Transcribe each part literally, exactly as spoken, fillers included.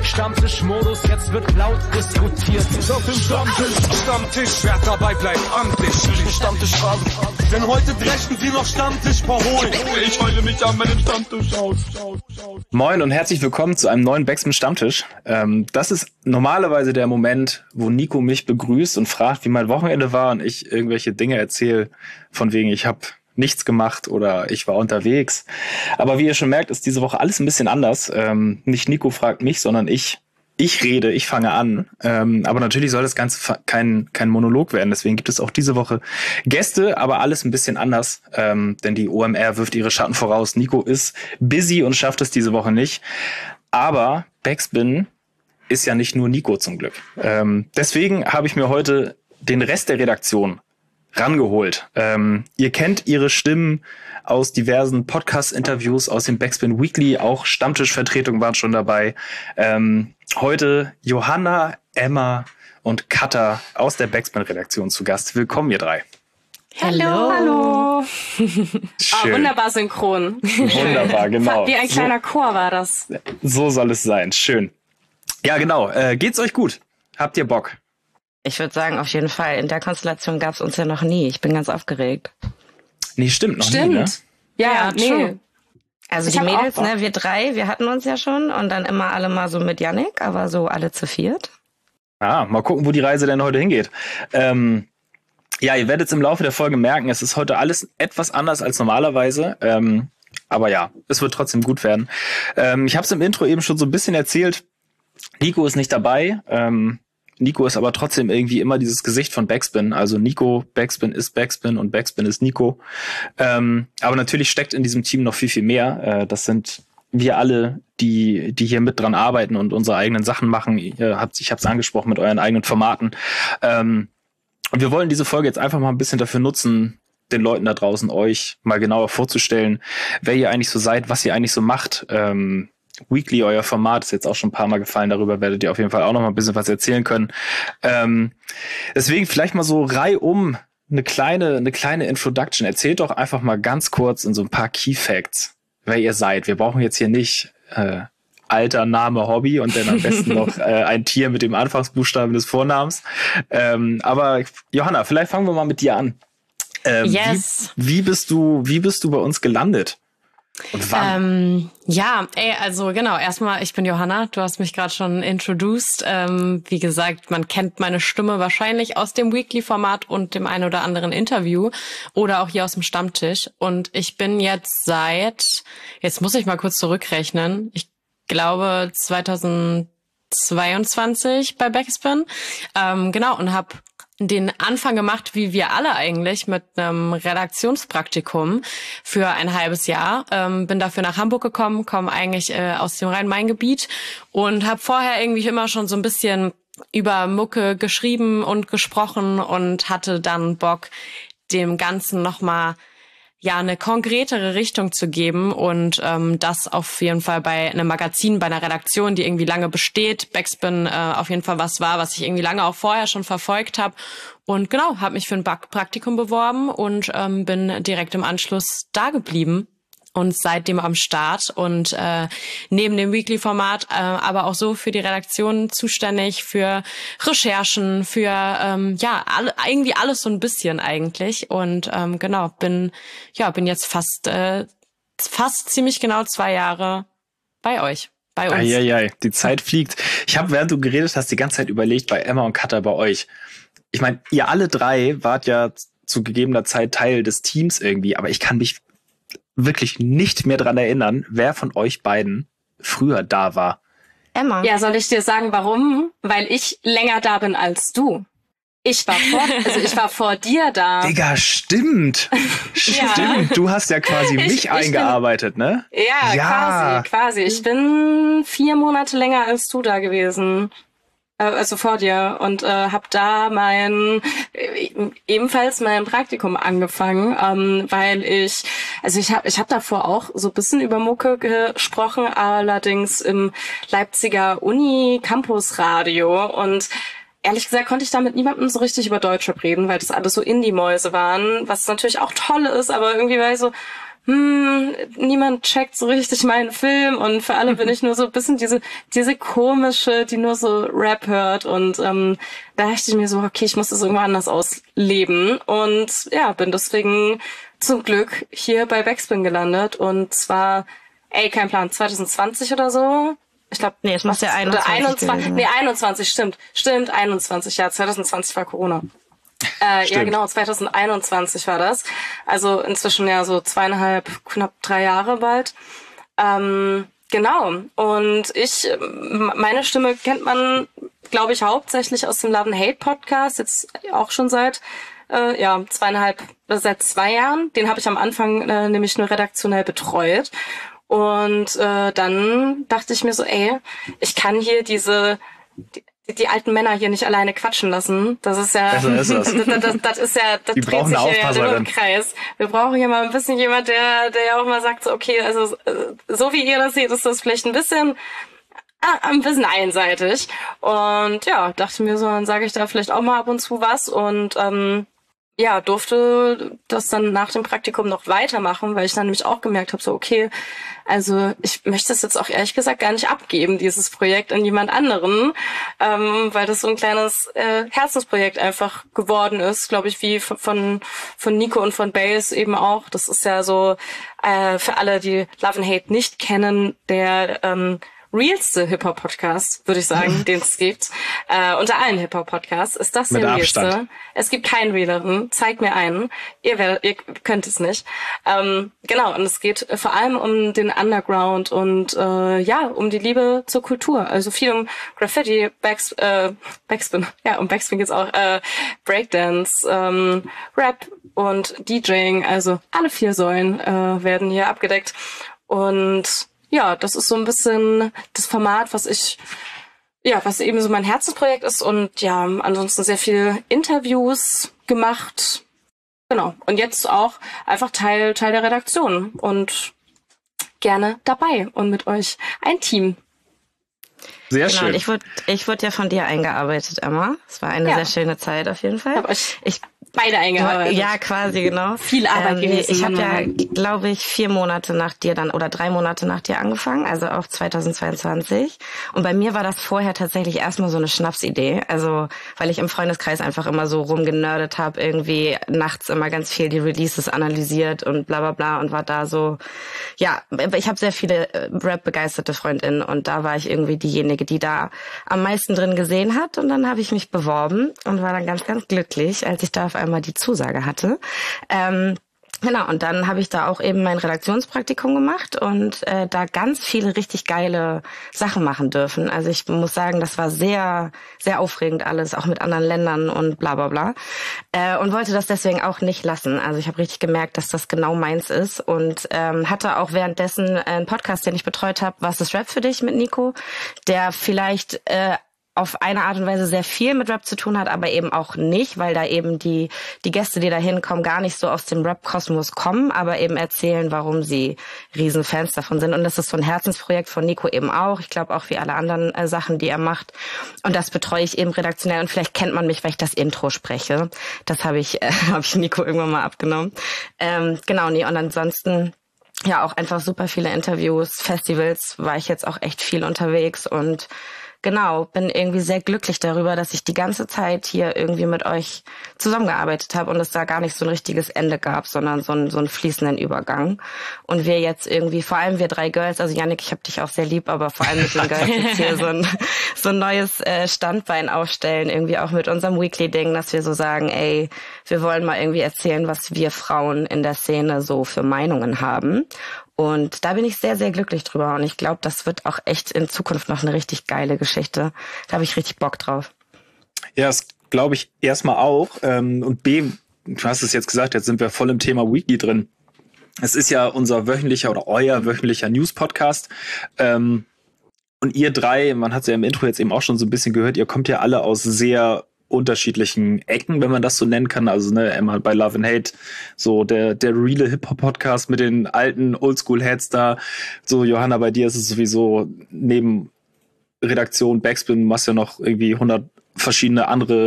Stammtischmodus, jetzt wird laut diskutiert. Ist auf dem Stammtisch, Stammtisch, wer dabei bleibt, amtlich. Stammtisch Phase, denn heute dreschen sie noch Stammtisch verholen. Ich heule mich an meinem Stammtisch aus. Moin und herzlich willkommen zu einem neuen Backspin Stammtisch. Ähm, das ist normalerweise der Moment, wo Nico mich begrüßt und fragt, wie mein Wochenende war und ich irgendwelche Dinge erzähle, von wegen ich habe nichts gemacht oder ich war unterwegs. Aber wie ihr schon merkt, ist diese Woche alles ein bisschen anders. Ähm, nicht Nico fragt mich, sondern ich. Ich rede, ich fange an. Ähm, aber natürlich soll das Ganze kein kein Monolog werden. Deswegen gibt es auch diese Woche Gäste, aber alles ein bisschen anders. Ähm, denn die O M R wirft ihre Schatten voraus. Nico ist busy und schafft es diese Woche nicht. Aber Backspin ist ja nicht nur Nico zum Glück. Ähm, deswegen habe ich mir heute den Rest der Redaktion rangeholt. Ähm, ihr kennt ihre Stimmen aus diversen Podcast-Interviews, aus dem Backspin Weekly, auch Stammtischvertretungen waren schon dabei. Ähm, heute Johanna, Emma und Katha aus der Backspin-Redaktion zu Gast. Willkommen, ihr drei. Hallo. Hallo. Schön. Oh, wunderbar synchron. Wunderbar, genau. Wie ein kleiner so, Chor war das. So soll es sein. Schön. Ja, genau. Äh, geht's euch gut? Habt ihr Bock? Ich würde sagen, auf jeden Fall. In der Konstellation gab es uns ja noch nie. Ich bin ganz aufgeregt. Nee, stimmt, noch stimmt. nie, ne? Ja, ja, nee. True. Also ich die Mädels, ne, wir drei, wir hatten uns ja schon und dann immer alle mal so mit Yannick, aber so alle zu viert. Ah, mal gucken, wo die Reise denn heute hingeht. Ähm, ja, ihr werdet es im Laufe der Folge merken, es ist heute alles etwas anders als normalerweise. Ähm, aber ja, es wird trotzdem gut werden. Ähm, ich habe es im Intro eben schon so ein bisschen erzählt. Nico ist nicht dabei. Ähm, Nico ist aber trotzdem irgendwie immer dieses Gesicht von Backspin. Also Nico, Backspin ist Backspin und Backspin ist Nico. Ähm, aber natürlich steckt in diesem Team noch viel, viel mehr. Äh, das sind wir alle, die die hier mit dran arbeiten und unsere eigenen Sachen machen. Ihr habt, ich habe es angesprochen mit euren eigenen Formaten. Ähm, und wir wollen diese Folge jetzt einfach mal ein bisschen dafür nutzen, den Leuten da draußen euch mal genauer vorzustellen, wer ihr eigentlich so seid, was ihr eigentlich so macht. Ähm, Weekly, euer Format, ist jetzt auch schon ein paar Mal gefallen, darüber werdet ihr auf jeden Fall auch noch mal ein bisschen was erzählen können. Ähm, deswegen vielleicht mal so reihum eine kleine, eine kleine Introduction. Erzählt doch einfach mal ganz kurz in so ein paar Key Facts, wer ihr seid. Wir brauchen jetzt hier nicht äh, Alter, Name, Hobby und dann am besten noch äh, ein Tier mit dem Anfangsbuchstaben des Vornamens. Ähm, aber Johanna, vielleicht fangen wir mal mit dir an. Ähm, yes. Wie, wie bist du, wie bist du bei uns gelandet? Und wann? Ähm, ja, ey, also genau, erstmal, ich bin Johanna, du hast mich gerade schon introduced. Ähm, wie gesagt, man kennt meine Stimme wahrscheinlich aus dem Weekly-Format und dem ein oder anderen Interview oder auch hier aus dem Stammtisch. Und ich bin jetzt seit, jetzt muss ich mal kurz zurückrechnen, ich glaube zweitausendzweiundzwanzig bei Backspin. Ähm, genau, und habe den Anfang gemacht, wie wir alle eigentlich, mit einem Redaktionspraktikum für ein halbes Jahr. Ähm, bin dafür nach Hamburg gekommen, komme eigentlich äh, aus dem Rhein-Main-Gebiet und habe vorher irgendwie immer schon so ein bisschen über Mucke geschrieben und gesprochen und hatte dann Bock, dem Ganzen nochmal ja eine konkretere Richtung zu geben und ähm, das auf jeden Fall bei einem Magazin, bei einer Redaktion, die irgendwie lange besteht. Backspin äh, auf jeden Fall was war, was ich irgendwie lange auch vorher schon verfolgt habe. Und genau, habe mich für ein Praktikum beworben und ähm, bin direkt im Anschluss da geblieben und seitdem am Start und äh, neben dem Weekly-Format, äh, aber auch so für die Redaktion zuständig, für Recherchen, für ähm, ja alle, irgendwie alles so ein bisschen eigentlich und ähm, genau bin ja bin jetzt fast äh, fast ziemlich genau zwei Jahre bei euch, bei uns. Eieiei, die Zeit fliegt. Ich habe, während du geredet hast, die ganze Zeit überlegt bei Emma und Katha bei euch. Ich meine, ihr alle drei wart ja zu gegebener Zeit Teil des Teams irgendwie, aber ich kann mich wirklich nicht mehr dran erinnern, wer von euch beiden früher da war. Emma. Ja, soll ich dir sagen, warum? Weil ich länger da bin als du. Ich war vor, also ich war vor dir da. Digga, stimmt. Stimmt. Ja. Du hast ja quasi mich ich, ich eingearbeitet, bin, ne? Ja, ja, quasi, quasi. Ich bin vier Monate länger als du da gewesen. Also vor dir und äh, habe da mein äh, ebenfalls mein Praktikum angefangen, ähm, weil ich also ich habe ich habe davor auch so ein bisschen über Mucke gesprochen, allerdings im Leipziger Uni Campus Radio und ehrlich gesagt konnte ich da mit niemandem so richtig über Deutschrap reden, weil das alles so Indie-Mäuse waren, was natürlich auch toll ist, aber irgendwie war ich so, hm, niemand checkt so richtig meinen Film und für alle bin ich nur so ein bisschen diese diese komische, die nur so Rap hört und ähm, da dachte ich mir so, okay, ich muss das irgendwo anders ausleben und ja, bin deswegen zum Glück hier bei Backspin gelandet und zwar, ey, kein Plan, zwanzig zwanzig oder so. Ich glaube, nee, es muss ja einundzwanzig, einundzwanzig nee, einundzwanzig, stimmt, stimmt, einundzwanzig, ja, zwanzig zwanzig war Corona. Äh, ja, genau, zwanzig einundzwanzig war das. Also inzwischen ja so zweieinhalb, knapp drei Jahre bald. Ähm, genau. Und ich, meine Stimme kennt man, glaube ich, hauptsächlich aus dem Love and Hate Podcast, jetzt auch schon seit äh, ja zweieinhalb, seit zwei Jahren. Den habe ich am Anfang äh, nämlich nur redaktionell betreut. Und äh, dann dachte ich mir so, ey, ich kann hier diese die, die alten Männer hier nicht alleine quatschen lassen. Das ist ja, Besser ist das. das, das, das ist ja, das Die dreht brauchen sich eine ja nur im Aufpasserin. Kreis. Wir brauchen hier mal ein bisschen jemand, der, der ja auch mal sagt, so, okay, also so wie ihr das seht, ist das vielleicht ein bisschen, ah, ein bisschen einseitig. Und ja, dachte mir so, dann sage ich da vielleicht auch mal ab und zu was und ähm, ja, durfte das dann nach dem Praktikum noch weitermachen, weil ich dann nämlich auch gemerkt habe, so okay, also ich möchte es jetzt auch ehrlich gesagt gar nicht abgeben, dieses Projekt an jemand anderen, ähm, weil das so ein kleines äh, Herzensprojekt einfach geworden ist, glaube ich, wie von von Nico und von Base eben auch. Das ist ja so, äh, für alle, die Love and Hate nicht kennen, der ähm, realste Hip-Hop-Podcast, würde ich sagen, den es gibt. Äh, unter allen Hip-Hop-Podcasts ist das Mit der realste. Abstand. Es gibt keinen realeren. Zeigt mir einen. Ihr werdet, ihr könnt es nicht. Ähm, genau, und es geht vor allem um den Underground und äh, ja, um die Liebe zur Kultur. Also viel um Graffiti, Backs, äh, Backspin. Ja, um Backspin geht's auch. Äh, Breakdance, ähm, Rap und DJing. Also alle vier Säulen äh, werden hier abgedeckt. Und ja, das ist so ein bisschen das Format, was ich, ja, was eben so mein Herzensprojekt ist und ja, ansonsten sehr viel Interviews gemacht. Genau. Und jetzt auch einfach Teil, Teil der Redaktion und gerne dabei und mit euch ein Team. Sehr genau, schön. Und ich wurde, ich wurde ja von dir eingearbeitet, Emma. Es war eine Ja. sehr schöne Zeit auf jeden Fall. Ich hab euch Ich beide eingearbeitet. Ja, quasi, genau. Viel Arbeit ähm, nee, gewesen. Ich habe Mann. ja, glaube ich, vier Monate nach dir dann oder drei Monate nach dir angefangen, also auch zweitausendzweiundzwanzig. Und bei mir war das vorher tatsächlich erstmal so eine Schnapsidee. Also, weil ich im Freundeskreis einfach immer so rumgenördet habe, irgendwie nachts immer ganz viel die Releases analysiert und bla bla bla und war da so, ja, ich habe sehr viele Rap-begeisterte Freundinnen und da war ich irgendwie diejenige, die da am meisten drin gesehen hat. Und dann habe ich mich beworben und war dann ganz, ganz glücklich, als ich da auf einmal die Zusage hatte. Ähm, genau, und dann habe ich da auch eben mein Redaktionspraktikum gemacht und äh, da ganz viele richtig geile Sachen machen dürfen. Also ich muss sagen, das war sehr, sehr aufregend alles, auch mit anderen Ländern und bla bla bla. Äh, und wollte das deswegen auch nicht lassen. Also ich habe richtig gemerkt, dass das genau meins ist und ähm, hatte auch währenddessen einen Podcast, den ich betreut habe, Was ist Rap für dich mit Nico, der vielleicht äh, auf eine Art und Weise sehr viel mit Rap zu tun hat, aber eben auch nicht, weil da eben die die Gäste, die da hinkommen, gar nicht so aus dem Rap-Kosmos kommen, aber eben erzählen, warum sie Riesenfans davon sind. Und das ist so ein Herzensprojekt von Nico eben auch. Ich glaube auch wie alle anderen äh, Sachen, die er macht. Und das betreue ich eben redaktionell. Und vielleicht kennt man mich, weil ich das Intro spreche. Das habe ich äh, habe ich Nico irgendwann mal abgenommen. Ähm, genau, nee. Und ansonsten ja auch einfach super viele Interviews, Festivals war ich jetzt auch echt viel unterwegs und genau, bin irgendwie sehr glücklich darüber, dass ich die ganze Zeit hier irgendwie mit euch zusammengearbeitet habe und es da gar nicht so ein richtiges Ende gab, sondern so einen, so einen fließenden Übergang. Und wir jetzt irgendwie, vor allem wir drei Girls, also Yannick, ich habe dich auch sehr lieb, aber vor allem mit den Girls jetzt hier so ein, so ein neues äh, Standbein aufstellen, irgendwie auch mit unserem Weekly-Ding, dass wir so sagen, ey, wir wollen mal irgendwie erzählen, was wir Frauen in der Szene so für Meinungen haben. Und da bin ich sehr, sehr glücklich drüber. Und ich glaube, das wird auch echt in Zukunft noch eine richtig geile Geschichte. Da habe ich richtig Bock drauf. Ja, das glaube ich erstmal auch. Ähm, und B, du hast es jetzt gesagt, jetzt sind wir voll im Thema Weekly drin. Es ist ja unser wöchentlicher oder euer wöchentlicher News-Podcast. Ähm, und ihr drei, man hat es ja im Intro jetzt eben auch schon so ein bisschen gehört, ihr kommt ja alle aus sehr unterschiedlichen Ecken, wenn man das so nennen kann. Also ne, Emma bei Love and Hate, so der der reale Hip-Hop-Podcast mit den alten Oldschool-Heads da. So Johanna, bei dir ist es sowieso neben Redaktion Backspin, machst ja noch irgendwie hundert verschiedene andere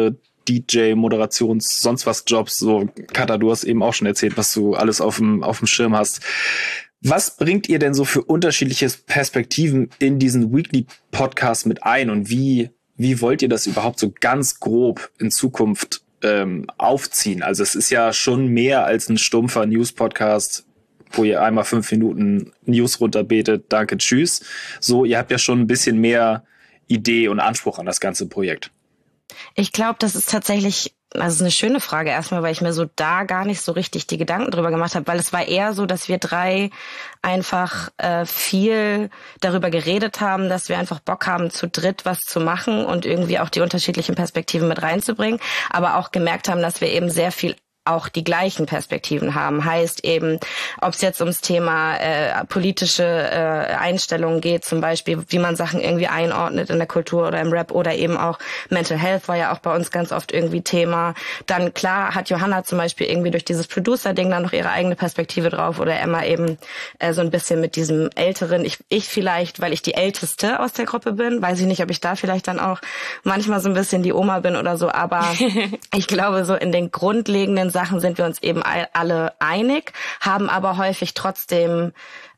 D J, Moderations, sonst was Jobs. So, Katha, du hast eben auch schon erzählt, was du alles auf dem auf dem Schirm hast. Was bringt ihr denn so für unterschiedliche Perspektiven in diesen Weekly-Podcast mit ein und wie wie wollt ihr das überhaupt so ganz grob in Zukunft ähm, aufziehen? Also es ist ja schon mehr als ein stumpfer News-Podcast, wo ihr einmal fünf Minuten News runterbetet, danke, tschüss. So, ihr habt ja schon ein bisschen mehr Idee und Anspruch an das ganze Projekt. Ich glaube, das ist tatsächlich, also es ist eine schöne Frage erstmal, weil ich mir so da gar nicht so richtig die Gedanken drüber gemacht habe, weil es war eher so, dass wir drei einfach äh, viel darüber geredet haben, dass wir einfach Bock haben, zu dritt was zu machen und irgendwie auch die unterschiedlichen Perspektiven mit reinzubringen, aber auch gemerkt haben, dass wir eben sehr viel auch die gleichen Perspektiven haben. Heißt eben, ob es jetzt ums Thema äh, politische äh, Einstellungen geht, zum Beispiel, wie man Sachen irgendwie einordnet in der Kultur oder im Rap oder eben auch Mental Health war ja auch bei uns ganz oft irgendwie Thema. Dann klar hat Johanna zum Beispiel irgendwie durch dieses Producer-Ding dann noch ihre eigene Perspektive drauf oder Emma eben äh, so ein bisschen mit diesem Älteren. Ich, ich vielleicht, weil ich die Älteste aus der Gruppe bin, weiß ich nicht, ob ich da vielleicht dann auch manchmal so ein bisschen die Oma bin oder so, aber ich glaube, so in den grundlegenden Sachen sind wir uns eben alle einig, haben aber häufig trotzdem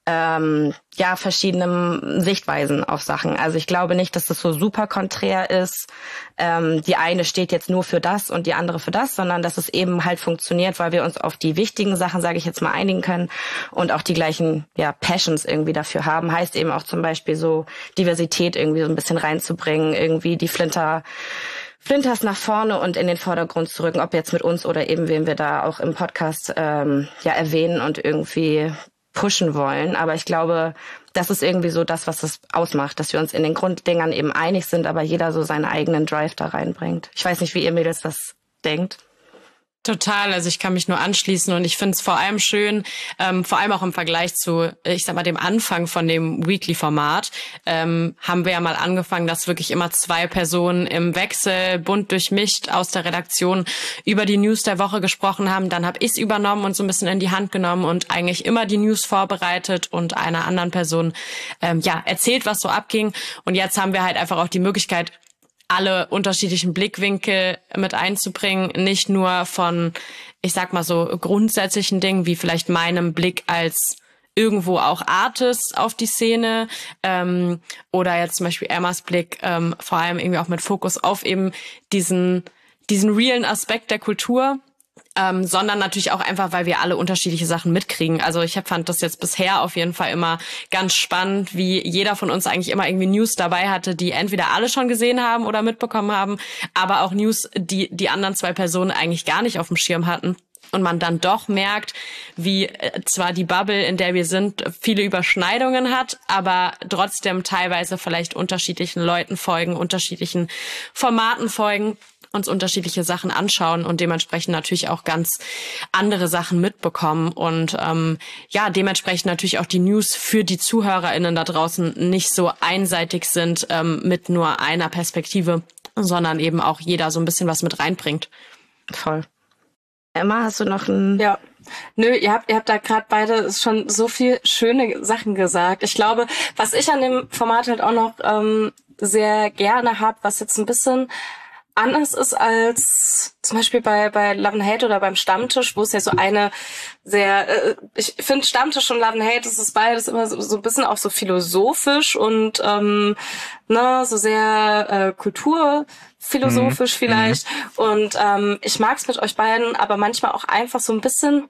ähm, ja verschiedene Sichtweisen auf Sachen. Also ich glaube nicht, dass das so super konträr ist. Ähm, die eine steht jetzt nur für das und die andere für das, sondern dass es eben halt funktioniert, weil wir uns auf die wichtigen Sachen, sage ich jetzt mal, einigen können und auch die gleichen ja Passions irgendwie dafür haben. Heißt eben auch zum Beispiel so Diversität irgendwie so ein bisschen reinzubringen, irgendwie die Flinter Flinters nach vorne und in den Vordergrund zu rücken, ob jetzt mit uns oder eben wem wir da auch im Podcast ähm, ja erwähnen und irgendwie pushen wollen. Aber ich glaube, das ist irgendwie so das, was es ausmacht, dass wir uns in den Grunddingern eben einig sind, aber jeder so seinen eigenen Drive da reinbringt. Ich weiß nicht, wie ihr Mädels das denkt. Total, also ich kann mich nur anschließen und ich finde es vor allem schön, ähm, vor allem auch im Vergleich zu, ich sag mal, dem Anfang von dem Weekly-Format, ähm, haben wir ja mal angefangen, dass wirklich immer zwei Personen im Wechsel, bunt durchmischt aus der Redaktion über die News der Woche gesprochen haben. Dann habe ich es übernommen und so ein bisschen in die Hand genommen und eigentlich immer die News vorbereitet und einer anderen Person ähm, ja erzählt, was so abging. Und jetzt haben wir halt einfach auch die Möglichkeit, alle unterschiedlichen Blickwinkel mit einzubringen, nicht nur von, ich sag mal so, grundsätzlichen Dingen, wie vielleicht meinem Blick als irgendwo auch Artist auf die Szene ähm, oder jetzt zum Beispiel Emmas Blick, ähm, vor allem irgendwie auch mit Fokus auf eben diesen, diesen realen Aspekt der Kultur. Ähm, sondern natürlich auch einfach, weil wir alle unterschiedliche Sachen mitkriegen. Also ich hab, fand das jetzt bisher auf jeden Fall immer ganz spannend, wie jeder von uns eigentlich immer irgendwie News dabei hatte, die entweder alle schon gesehen haben oder mitbekommen haben, aber auch News, die die anderen zwei Personen eigentlich gar nicht auf dem Schirm hatten. Und man dann doch merkt, wie äh, zwar die Bubble, in der wir sind, viele Überschneidungen hat, aber trotzdem teilweise vielleicht unterschiedlichen Leuten folgen, unterschiedlichen Formaten folgen, uns unterschiedliche Sachen anschauen und dementsprechend natürlich auch ganz andere Sachen mitbekommen und ähm, ja, dementsprechend natürlich auch die News für die ZuhörerInnen da draußen nicht so einseitig sind ähm, mit nur einer Perspektive, sondern eben auch jeder so ein bisschen was mit reinbringt. Voll. Emma, hast du noch ein... Ja. Nö, ihr habt, ihr habt da gerade beide schon so viel schöne Sachen gesagt. Ich glaube, was ich an dem Format halt auch noch ähm, sehr gerne habe, was jetzt ein bisschen anders ist als zum Beispiel bei bei Love and Hate oder beim Stammtisch, wo es ja so eine sehr, äh, ich finde Stammtisch und Love and Hate, das ist beides immer so, so ein bisschen auch so philosophisch und ähm, ne, so sehr äh, kulturphilosophisch mhm. vielleicht. Mhm. Und ähm, ich mag's mit euch beiden, aber manchmal auch einfach so ein bisschen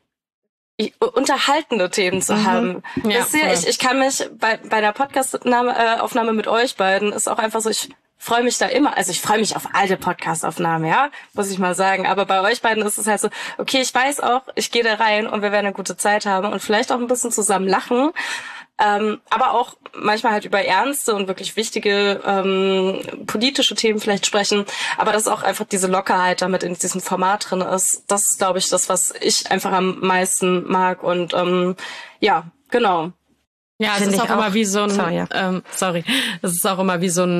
unterhaltende Themen zu mhm. haben. Ja, ihr, ich, ich kann mich bei bei der Podcast-Aufnahme äh, Aufnahme mit euch beiden ist auch einfach so, ich freue mich da immer, also ich freue mich auf alte Podcast-Aufnahmen, ja, muss ich mal sagen. Aber bei euch beiden ist es halt so, okay, ich weiß auch, ich gehe da rein und wir werden eine gute Zeit haben und vielleicht auch ein bisschen zusammen lachen, ähm, aber auch manchmal halt über ernste und wirklich wichtige ähm, politische Themen vielleicht sprechen. Aber dass auch einfach diese Lockerheit damit in diesem Format drin ist, das ist, glaube ich, das, was ich einfach am meisten mag. Und ähm, ja, genau. Ja, es ist auch, auch immer wie so ein, sorry, ja. ähm, sorry, es ist auch immer wie so ein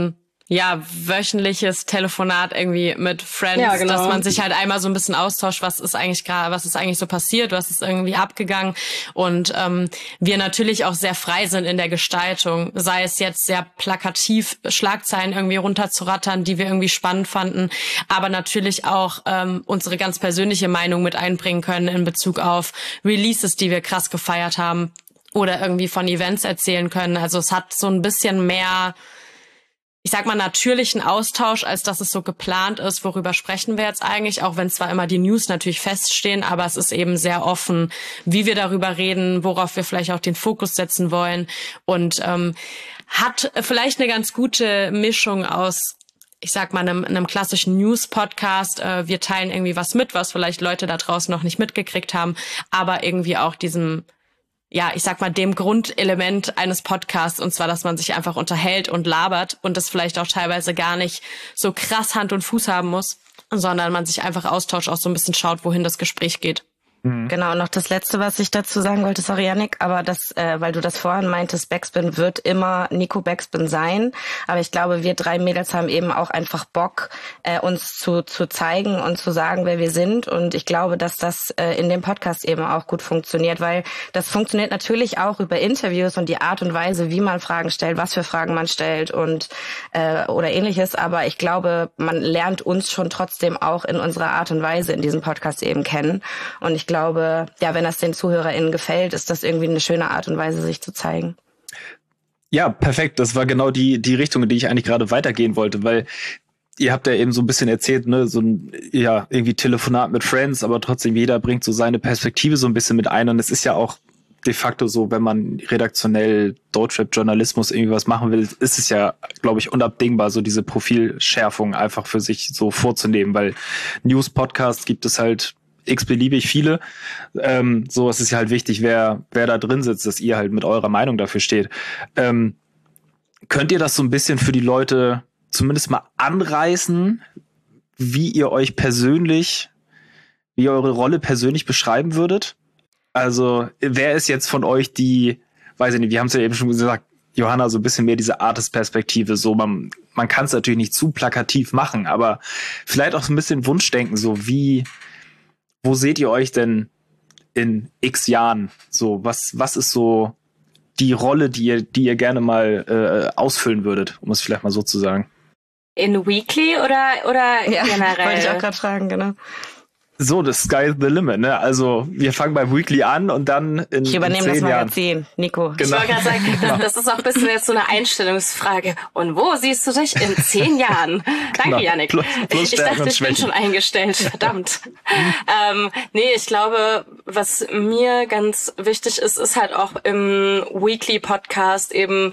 ja, wöchentliches Telefonat irgendwie mit Friends, Ja, genau. dass man sich halt einmal so ein bisschen austauscht, was ist eigentlich gerade, was ist eigentlich so passiert, was ist irgendwie abgegangen und ähm, wir natürlich auch sehr frei sind in der Gestaltung, sei es jetzt sehr plakativ Schlagzeilen irgendwie runterzurattern, die wir irgendwie spannend fanden, aber natürlich auch ähm, unsere ganz persönliche Meinung mit einbringen können in Bezug auf Releases, die wir krass gefeiert haben oder irgendwie von Events erzählen können. Also es hat so ein bisschen mehr, ich sag mal, natürlichen Austausch, als dass es so geplant ist, worüber sprechen wir jetzt eigentlich, auch wenn zwar immer die News natürlich feststehen, aber es ist eben sehr offen, wie wir darüber reden, worauf wir vielleicht auch den Fokus setzen wollen und ähm, hat vielleicht eine ganz gute Mischung aus, ich sag mal, einem, einem klassischen News-Podcast. Äh, wir teilen irgendwie was mit, was vielleicht Leute da draußen noch nicht mitgekriegt haben, aber irgendwie auch diesem, ja, ich sag mal, dem Grundelement eines Podcasts, und zwar, dass man sich einfach unterhält und labert und das vielleicht auch teilweise gar nicht so krass Hand und Fuß haben muss, sondern man sich einfach austauscht, auch so ein bisschen schaut, wohin das Gespräch geht. Genau, und noch das Letzte, was ich dazu sagen wollte, sorry Yannick, aber das, äh, weil du das vorhin meintest, Backspin wird immer Nico Backspin sein, aber ich glaube, wir drei Mädels haben eben auch einfach Bock, äh, uns zu zu zeigen und zu sagen, wer wir sind, und ich glaube, dass das äh, in dem Podcast eben auch gut funktioniert, weil das funktioniert natürlich auch über Interviews und die Art und Weise, wie man Fragen stellt, was für Fragen man stellt und äh, oder ähnliches, aber ich glaube, man lernt uns schon trotzdem auch in unserer Art und Weise in diesem Podcast eben kennen, und ich Ich glaube, ja, wenn das den ZuhörerInnen gefällt, ist das irgendwie eine schöne Art und Weise, sich zu zeigen. Ja, perfekt. Das war genau die die Richtung, in die ich eigentlich gerade weitergehen wollte, weil ihr habt ja eben so ein bisschen erzählt, ne, so ein, ja, irgendwie Telefonat mit Friends, aber trotzdem jeder bringt so seine Perspektive so ein bisschen mit ein, und es ist ja auch de facto so, wenn man redaktionell Deutschrap-Journalismus irgendwie was machen will, ist es ja, glaube ich, unabdingbar, so diese Profilschärfung einfach für sich so vorzunehmen, weil News-Podcasts gibt es halt x-beliebig viele. Ähm, so, es ist ja halt wichtig, wer wer da drin sitzt, dass ihr halt mit eurer Meinung dafür steht. Ähm, könnt ihr das so ein bisschen für die Leute zumindest mal anreißen, wie ihr euch persönlich, wie ihr eure Rolle persönlich beschreiben würdet? Also, wer ist jetzt von euch die, weiß ich nicht, wir haben es ja eben schon gesagt, Johanna, so ein bisschen mehr diese Artist-Perspektive, so man man kann es natürlich nicht zu plakativ machen, aber vielleicht auch so ein bisschen Wunschdenken, so wie wo seht ihr euch denn in x Jahren? So, was, was ist so die Rolle, die ihr, die ihr gerne mal äh, ausfüllen würdet, um es vielleicht mal so zu sagen? In Weekly oder, oder Ja, generell? wollte ich auch gerade fragen, genau. So, the sky is the limit, ne? Also, wir fangen bei Weekly an und dann in, Ich übernehme in das zehn Jahren. Magazin, Nico. Genau. Ich wollte gerade sagen, das, das ist auch ein bisschen jetzt so eine Einstellungsfrage. Und wo siehst du dich in zehn Jahren? Danke, Genau. Yannick. Plus- plus ich Stärken dachte, und ich bin Schwächen. schon eingestellt. Verdammt. ähm, nee, ich glaube, was mir ganz wichtig ist, ist halt auch im Weekly-Podcast eben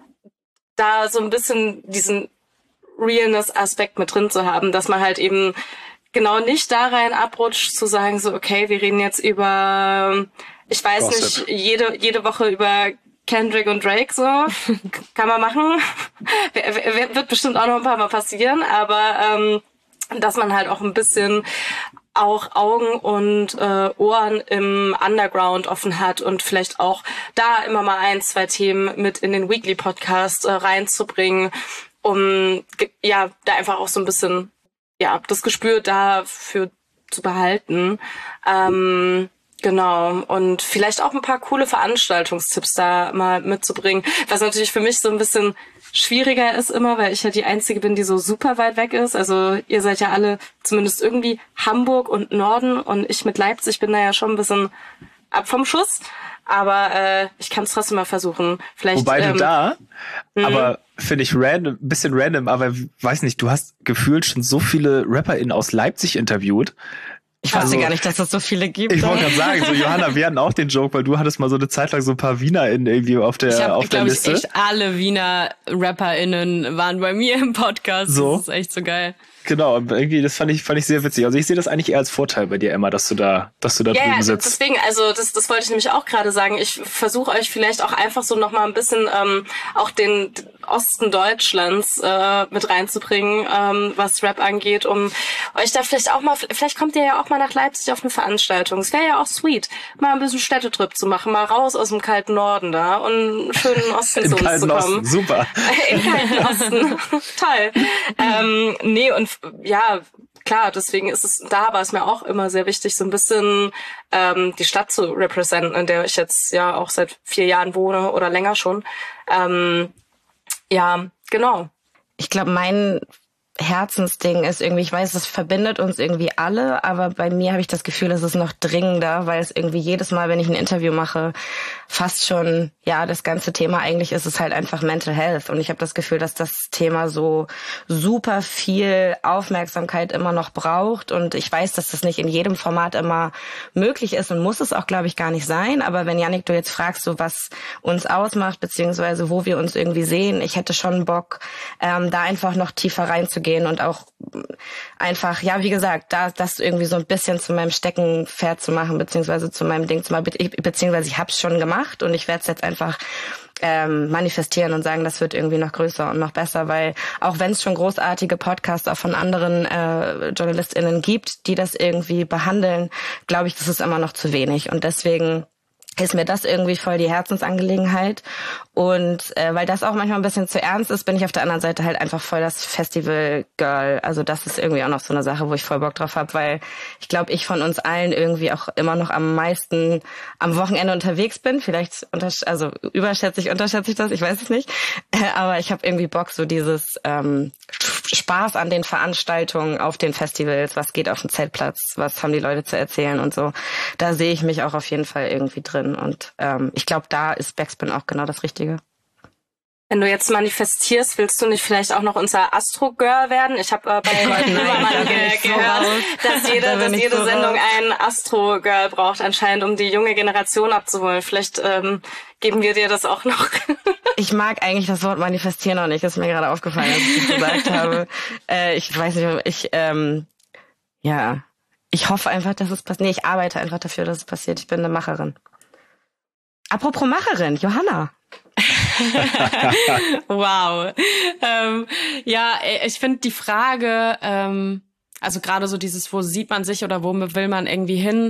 da so ein bisschen diesen Realness-Aspekt mit drin zu haben, dass man halt eben genau nicht da rein abrutscht, zu sagen so, okay, wir reden jetzt über, ich weiß Gossip. nicht, jede jede Woche über Kendrick und Drake, so, kann man machen, wird bestimmt auch noch ein paar Mal passieren, aber ähm, dass man halt auch ein bisschen auch Augen und äh, Ohren im Underground offen hat und vielleicht auch da immer mal ein, zwei Themen mit in den Weekly-Podcast äh, reinzubringen, um ge- ja da einfach auch so ein bisschen ja das Gespür dafür zu behalten. Ähm, genau. Und vielleicht auch ein paar coole Veranstaltungstipps da mal mitzubringen, was natürlich für mich so ein bisschen schwieriger ist immer, weil ich ja die Einzige bin, die so super weit weg ist. Also ihr seid ja alle zumindest irgendwie Hamburg und Norden, und ich mit Leipzig bin da ja schon ein bisschen ab vom Schuss. Aber äh, ich kann es trotzdem mal versuchen. Vielleicht, Wobei ähm, du da, mhm. aber finde ich random, bisschen random, aber weiß nicht, du hast gefühlt schon so viele RapperInnen aus Leipzig interviewt. Ich wusste Also, gar nicht, dass es so viele gibt. Ich wollte gerade sagen, so Johanna, wir hatten auch den Joke, weil du hattest mal so eine Zeit lang so ein paar WienerInnen irgendwie auf der, Ich habe, auf der glaube ich, Liste. echt alle Wiener RapperInnen waren bei mir im Podcast. So. Das ist echt so geil. Genau, irgendwie, das fand ich, fand ich sehr witzig. Also ich sehe das eigentlich eher als Vorteil bei dir, Emma, dass du da, dass du da ja, drüben ja, sitzt. Deswegen, also das, das wollte ich nämlich auch gerade sagen. Ich versuche euch vielleicht auch einfach so noch mal ein bisschen ähm, auch den Osten Deutschlands äh, mit reinzubringen, ähm, was Rap angeht, um euch da vielleicht auch mal, vielleicht kommt ihr ja auch mal nach Leipzig auf eine Veranstaltung. Es wäre ja auch sweet, mal ein bisschen Städtetrip zu machen, mal raus aus dem kalten Norden da und schön in den Osten zu uns zu kommen. Osten, super. Im kalten Osten, toll. Ähm, nee, und ja, klar, deswegen ist es, da war es mir auch immer sehr wichtig, so ein bisschen ähm, die Stadt zu representen, in der ich jetzt ja auch seit vier Jahren wohne oder länger schon. Ähm, ja, genau. Ich glaube, mein Herzensding ist irgendwie, ich weiß, es verbindet uns irgendwie alle, aber bei mir habe ich das Gefühl, es ist noch dringender, weil es irgendwie jedes Mal, wenn ich ein Interview mache, fast schon, ja, das ganze Thema, eigentlich ist es halt einfach Mental Health und ich habe das Gefühl, dass das Thema so super viel Aufmerksamkeit immer noch braucht und ich weiß, dass das nicht in jedem Format immer möglich ist und muss es auch, glaube ich, gar nicht sein, aber wenn Yannick, du jetzt fragst, so was uns ausmacht, beziehungsweise wo wir uns irgendwie sehen, ich hätte schon Bock, ähm, da einfach noch tiefer reinzugehen und auch einfach, ja, wie gesagt, da das irgendwie so ein bisschen zu meinem Steckenpferd zu machen, beziehungsweise zu meinem Ding zu machen, be- beziehungsweise ich habe es schon gemacht und ich werde es jetzt einfach ähm, manifestieren und sagen, das wird irgendwie noch größer und noch besser, weil auch wenn es schon großartige Podcasts auch von anderen äh, JournalistInnen gibt, die das irgendwie behandeln, glaube ich, das ist immer noch zu wenig und deswegen ist mir das irgendwie voll die Herzensangelegenheit und äh, weil das auch manchmal ein bisschen zu ernst ist, bin ich auf der anderen Seite halt einfach voll das Festival-Girl. Also das ist irgendwie auch noch so eine Sache, wo ich voll Bock drauf habe, weil ich glaube, ich von uns allen irgendwie auch immer noch am meisten am Wochenende unterwegs bin. Vielleicht untersch- also überschätze ich, unterschätze ich das, ich weiß es nicht. Äh, aber ich habe irgendwie Bock, so dieses ähm, Spaß an den Veranstaltungen, auf den Festivals, was geht auf dem Zeltplatz, was haben die Leute zu erzählen und so. Da sehe ich mich auch auf jeden Fall irgendwie drin. Und ähm, ich glaube, da ist Backspin auch genau das Richtige. Wenn du jetzt manifestierst, willst du nicht vielleicht auch noch unser Astro-Girl werden? Ich habe äh, bei Gold Übermann ge- gehört, so dass jede, da dass jede so Sendung raus. Ein Astro-Girl braucht anscheinend, um die junge Generation abzuholen. Vielleicht ähm, geben wir dir das auch noch. Ich mag eigentlich das Wort manifestieren noch nicht. Das ist mir gerade aufgefallen, als ich das gesagt habe. Äh, ich weiß nicht, ich, ähm, ja, ich hoffe einfach, dass es passiert. Nee, ich arbeite einfach dafür, dass es passiert. Ich bin eine Macherin. Apropos Macherin, Johanna. Wow. Ähm, ja, ich finde die Frage, ähm, also gerade so dieses, wo sieht man sich oder wo will man irgendwie hin,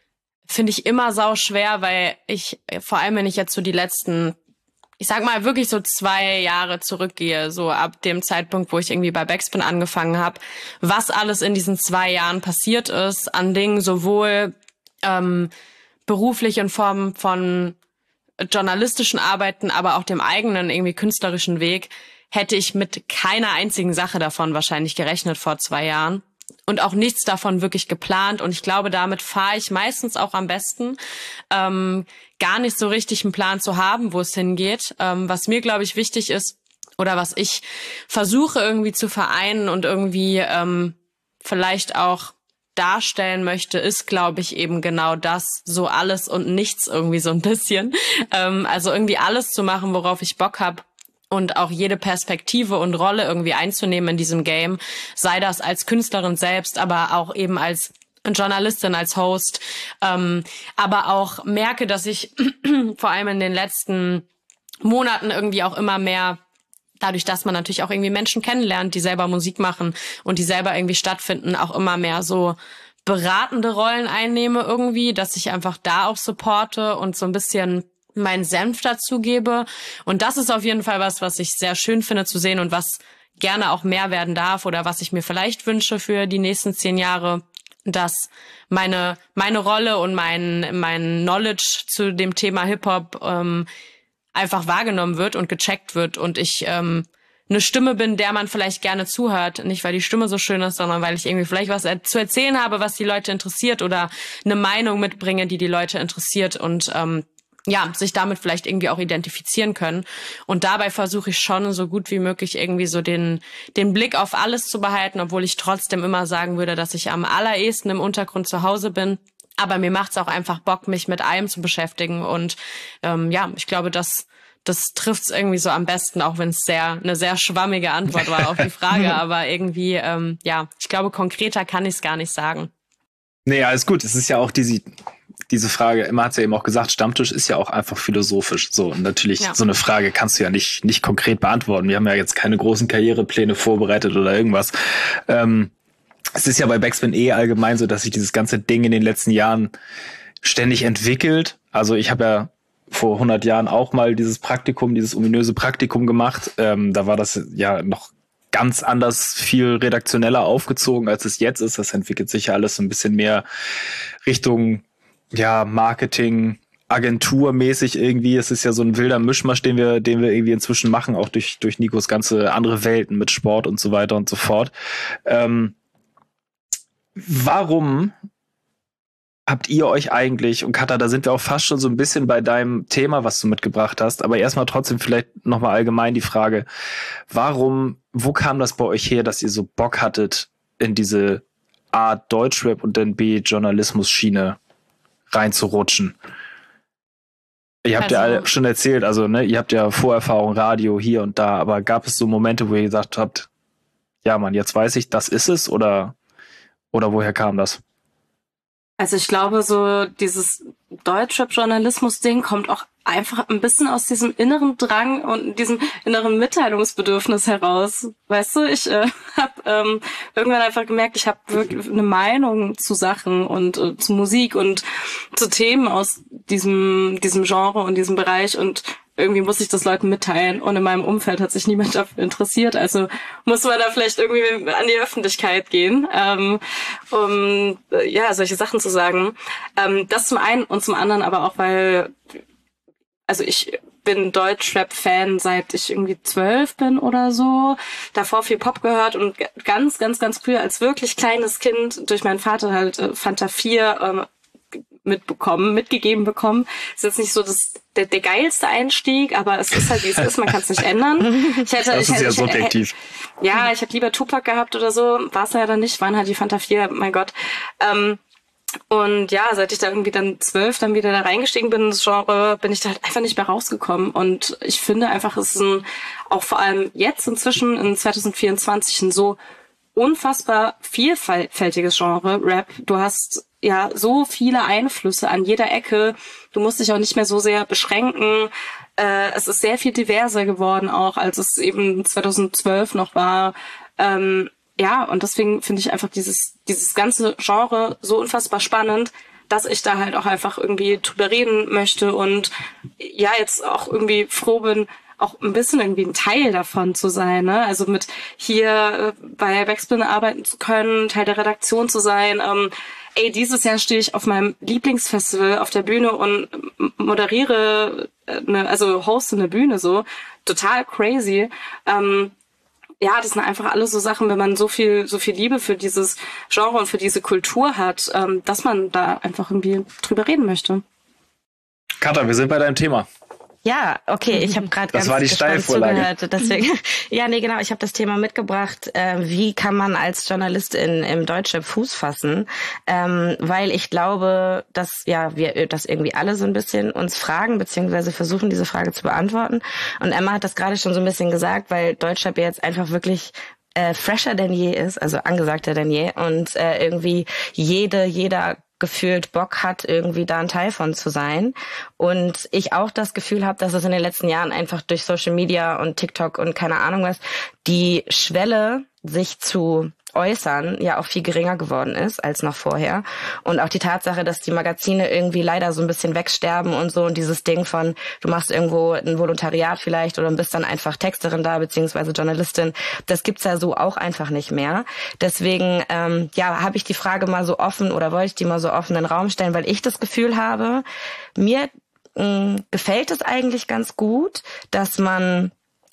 finde ich immer sau schwer, weil ich, vor allem wenn ich jetzt so die letzten, ich sag mal wirklich so zwei Jahre zurückgehe, so ab dem Zeitpunkt, wo ich irgendwie bei Backspin angefangen habe, was alles in diesen zwei Jahren passiert ist, an Dingen sowohl ähm, beruflich in Form von journalistischen Arbeiten, aber auch dem eigenen irgendwie künstlerischen Weg, hätte ich mit keiner einzigen Sache davon wahrscheinlich gerechnet vor zwei Jahren und auch nichts davon wirklich geplant. Und ich glaube, damit fahre ich meistens auch am besten, ähm, gar nicht so richtig einen Plan zu haben, wo es hingeht. Ähm, was mir, glaube ich, wichtig ist oder was ich versuche irgendwie zu vereinen und irgendwie ähm, vielleicht auch darstellen möchte, ist, glaube ich, eben genau das, so alles und nichts irgendwie so ein bisschen. Ähm, also irgendwie alles zu machen, worauf ich Bock habe und auch jede Perspektive und Rolle irgendwie einzunehmen in diesem Game, sei das als Künstlerin selbst, aber auch eben als Journalistin, als Host, ähm, aber auch merke, dass ich vor allem in den letzten Monaten irgendwie auch immer mehr dadurch, dass man natürlich auch irgendwie Menschen kennenlernt, die selber Musik machen und die selber irgendwie stattfinden, auch immer mehr so beratende Rollen einnehme irgendwie, dass ich einfach da auch supporte und so ein bisschen meinen Senf dazu gebe. Und das ist auf jeden Fall was, was ich sehr schön finde zu sehen und was gerne auch mehr werden darf oder was ich mir vielleicht wünsche für die nächsten zehn Jahre, dass meine meine Rolle und mein mein Knowledge zu dem Thema Hip-Hop ähm, einfach wahrgenommen wird und gecheckt wird und ich ähm, eine Stimme bin, der man vielleicht gerne zuhört. Nicht, weil die Stimme so schön ist, sondern weil ich irgendwie vielleicht was er- zu erzählen habe, was die Leute interessiert oder eine Meinung mitbringe, die die Leute interessiert und ähm, ja, sich damit vielleicht irgendwie auch identifizieren können. Und dabei versuche ich schon so gut wie möglich irgendwie so den den Blick auf alles zu behalten, obwohl ich trotzdem immer sagen würde, dass ich am allerersten im Untergrund zu Hause bin. Aber mir macht's auch einfach Bock, mich mit allem zu beschäftigen. Und ähm, ja, ich glaube, das das trifft's irgendwie so am besten, auch wenn es sehr eine sehr schwammige Antwort war auf die Frage. Aber irgendwie, ähm, ja, ich glaube, konkreter kann ich es gar nicht sagen. Nee, alles gut. Es ist ja auch diese, diese Frage, Emma hat es ja eben auch gesagt, Stammtisch ist ja auch einfach philosophisch. So, und natürlich, ja. so eine Frage kannst du ja nicht, nicht konkret beantworten. Wir haben ja jetzt keine großen Karrierepläne vorbereitet oder irgendwas. Ähm, es ist ja bei Backspin eh allgemein so, dass sich dieses ganze Ding in den letzten Jahren ständig entwickelt. Also ich habe ja vor hundert Jahren auch mal dieses Praktikum, dieses ominöse Praktikum gemacht. Ähm, da war das ja noch ganz anders, viel redaktioneller aufgezogen, als es jetzt ist. Das entwickelt sich ja alles so ein bisschen mehr Richtung, ja, Marketing, agenturmäßig irgendwie. Es ist ja so ein wilder Mischmasch, den wir, den wir irgendwie inzwischen machen, auch durch, durch Nikos ganze andere Welten mit Sport und so weiter und so fort. Ähm, warum habt ihr euch eigentlich, und Katha, da sind wir auch fast schon so ein bisschen bei deinem Thema, was du mitgebracht hast, aber erstmal trotzdem vielleicht nochmal allgemein die Frage, warum, wo kam das bei euch her, dass ihr so Bock hattet, in diese A Deutschrap und dann B Journalismus-Schiene reinzurutschen? Ihr habt also, ja schon erzählt, also ne, ihr habt ja Vorerfahrung, Radio hier und da, aber gab es so Momente, wo ihr gesagt habt, ja Mann, jetzt weiß ich, das ist es, oder, oder woher kam das? Also ich glaube, so dieses Deutschrap-Journalismus-Ding kommt auch einfach ein bisschen aus diesem inneren Drang und diesem inneren Mitteilungsbedürfnis heraus. Weißt du, ich äh, habe ähm, irgendwann einfach gemerkt, ich habe wirklich eine Meinung zu Sachen und äh, zu Musik und zu Themen aus diesem diesem Genre und diesem Bereich, und irgendwie muss ich das Leuten mitteilen, und in meinem Umfeld hat sich niemand dafür interessiert, also muss man da vielleicht irgendwie an die Öffentlichkeit gehen, ähm, um äh, ja solche Sachen zu sagen. Ähm, das zum einen, und zum anderen aber auch, weil, also ich bin Deutschrap-Fan, seit ich irgendwie zwölf bin oder so. Davor viel Pop gehört und ganz, ganz, ganz früh als wirklich kleines Kind durch meinen Vater halt äh, Fanta vier ähm, mitbekommen, mitgegeben bekommen. Ist jetzt nicht so das, der, der geilste Einstieg, aber es ist halt, wie es ist, man kann es nicht ändern. Ich hätte, das ich ist hätte, ja ich, subjektiv. Äh, ja, ich hätte lieber Tupac gehabt oder so, war es leider nicht, waren halt die Fanta vier, mein Gott. Ähm, und ja, seit ich da irgendwie dann zwölf dann wieder da reingestiegen bin ins Genre, bin ich da halt einfach nicht mehr rausgekommen. Und ich finde einfach, es ist ein, auch vor allem jetzt inzwischen in zwanzig vierundzwanzig ein so unfassbar vielfältiges Genre, Rap. Du hast ja so viele Einflüsse an jeder Ecke. Du musst dich auch nicht mehr so sehr beschränken. Äh, es ist sehr viel diverser geworden auch, als es eben zwanzig zwölf noch war. Ähm, ja, und deswegen finde ich einfach dieses dieses ganze Genre so unfassbar spannend, dass ich da halt auch einfach irgendwie drüber reden möchte und ja, jetzt auch irgendwie froh bin, auch ein bisschen irgendwie ein Teil davon zu sein, ne? Also mit hier äh, bei Backspin arbeiten zu können, Teil der Redaktion zu sein. Ähm, ey, dieses Jahr stehe ich auf meinem Lieblingsfestival auf der Bühne und moderiere, äh, ne, also hoste eine Bühne so. Total crazy. Ähm, ja, das sind einfach alles so Sachen, wenn man so viel, so viel Liebe für dieses Genre und für diese Kultur hat, ähm, dass man da einfach irgendwie drüber reden möchte. Katha, wir sind bei deinem Thema. Ja, okay, ich habe gerade ganz war die gespannt Steilvorlage. zugehört. Deswegen, ja, nee, genau, ich habe das Thema mitgebracht, äh, wie kann man als Journalistin im Deutschrap Fuß fassen, ähm, weil ich glaube, dass ja wir das irgendwie alle so ein bisschen uns fragen, beziehungsweise versuchen, diese Frage zu beantworten. Und Emma hat das gerade schon so ein bisschen gesagt, weil Deutschrap jetzt einfach wirklich äh, fresher denn je ist, also angesagter denn je, und äh, irgendwie jede, jeder gefühlt Bock hat, irgendwie da ein Teil von zu sein. Und ich auch das Gefühl habe, dass es in den letzten Jahren einfach durch Social Media und TikTok und keine Ahnung was, die Schwelle, sich zu äußern, ja auch viel geringer geworden ist als noch vorher. Und auch die Tatsache, dass die Magazine irgendwie leider so ein bisschen wegsterben und so, und dieses Ding von, du machst irgendwo ein Volontariat vielleicht oder bist dann einfach Texterin da, beziehungsweise Journalistin, das gibt's ja so auch einfach nicht mehr. Deswegen, ähm, ja, habe ich die Frage mal so offen, oder wollte ich die mal so offen in den Raum stellen, weil ich das Gefühl habe, mir mh, gefällt es eigentlich ganz gut, dass man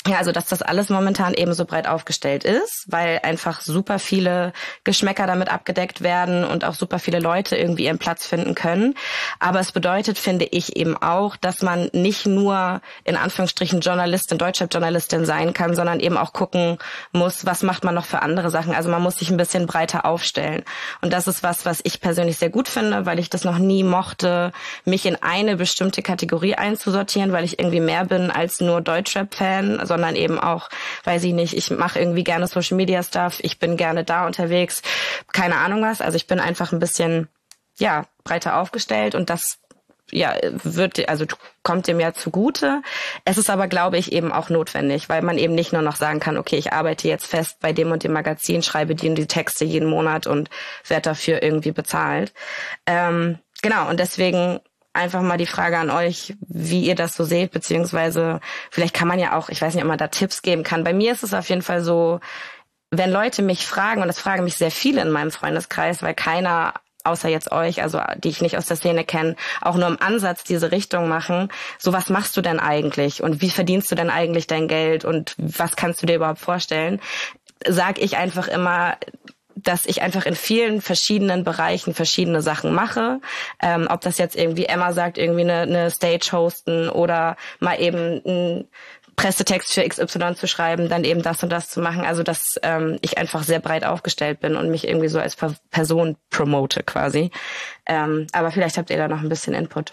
Ja, also dass das alles momentan eben so breit aufgestellt ist, weil einfach super viele Geschmäcker damit abgedeckt werden und auch super viele Leute irgendwie ihren Platz finden können. Aber es bedeutet, finde ich, eben auch, dass man nicht nur in Anführungsstrichen Journalistin, Deutschrap-Journalistin sein kann, sondern eben auch gucken muss, was macht man noch für andere Sachen. Also man muss sich ein bisschen breiter aufstellen. Und das ist was, was ich persönlich sehr gut finde, weil ich das noch nie mochte, mich in eine bestimmte Kategorie einzusortieren, weil ich irgendwie mehr bin als nur Deutschrap-Fan, also sondern eben auch, weiß ich nicht, ich mache irgendwie gerne Social Media Stuff, ich bin gerne da unterwegs, keine Ahnung was. Also ich bin einfach ein bisschen, ja, breiter aufgestellt und das, ja, wird, also kommt dem ja zugute. Es ist aber, glaube ich, eben auch notwendig, weil man eben nicht nur noch sagen kann, okay, ich arbeite jetzt fest bei dem und dem Magazin, schreibe die und die Texte jeden Monat und werde dafür irgendwie bezahlt. Ähm, genau, und deswegen einfach mal die Frage an euch, wie ihr das so seht, beziehungsweise vielleicht kann man ja auch, ich weiß nicht, ob man da Tipps geben kann. Bei mir ist es auf jeden Fall so, wenn Leute mich fragen, und das fragen mich sehr viele in meinem Freundeskreis, weil keiner, außer jetzt euch, also die ich nicht aus der Szene kenne, auch nur im Ansatz diese Richtung machen, so was machst du denn eigentlich und wie verdienst du denn eigentlich dein Geld und was kannst du dir überhaupt vorstellen, sag ich einfach immer, dass ich einfach in vielen verschiedenen Bereichen verschiedene Sachen mache. Ähm, ob das jetzt irgendwie Emma sagt, irgendwie eine, eine Stage hosten oder mal eben einen Pressetext für X Y zu schreiben, dann eben das und das zu machen. Also dass ähm, ich einfach sehr breit aufgestellt bin und mich irgendwie so als per- Person promote quasi. Ähm, aber vielleicht habt ihr da noch ein bisschen Input.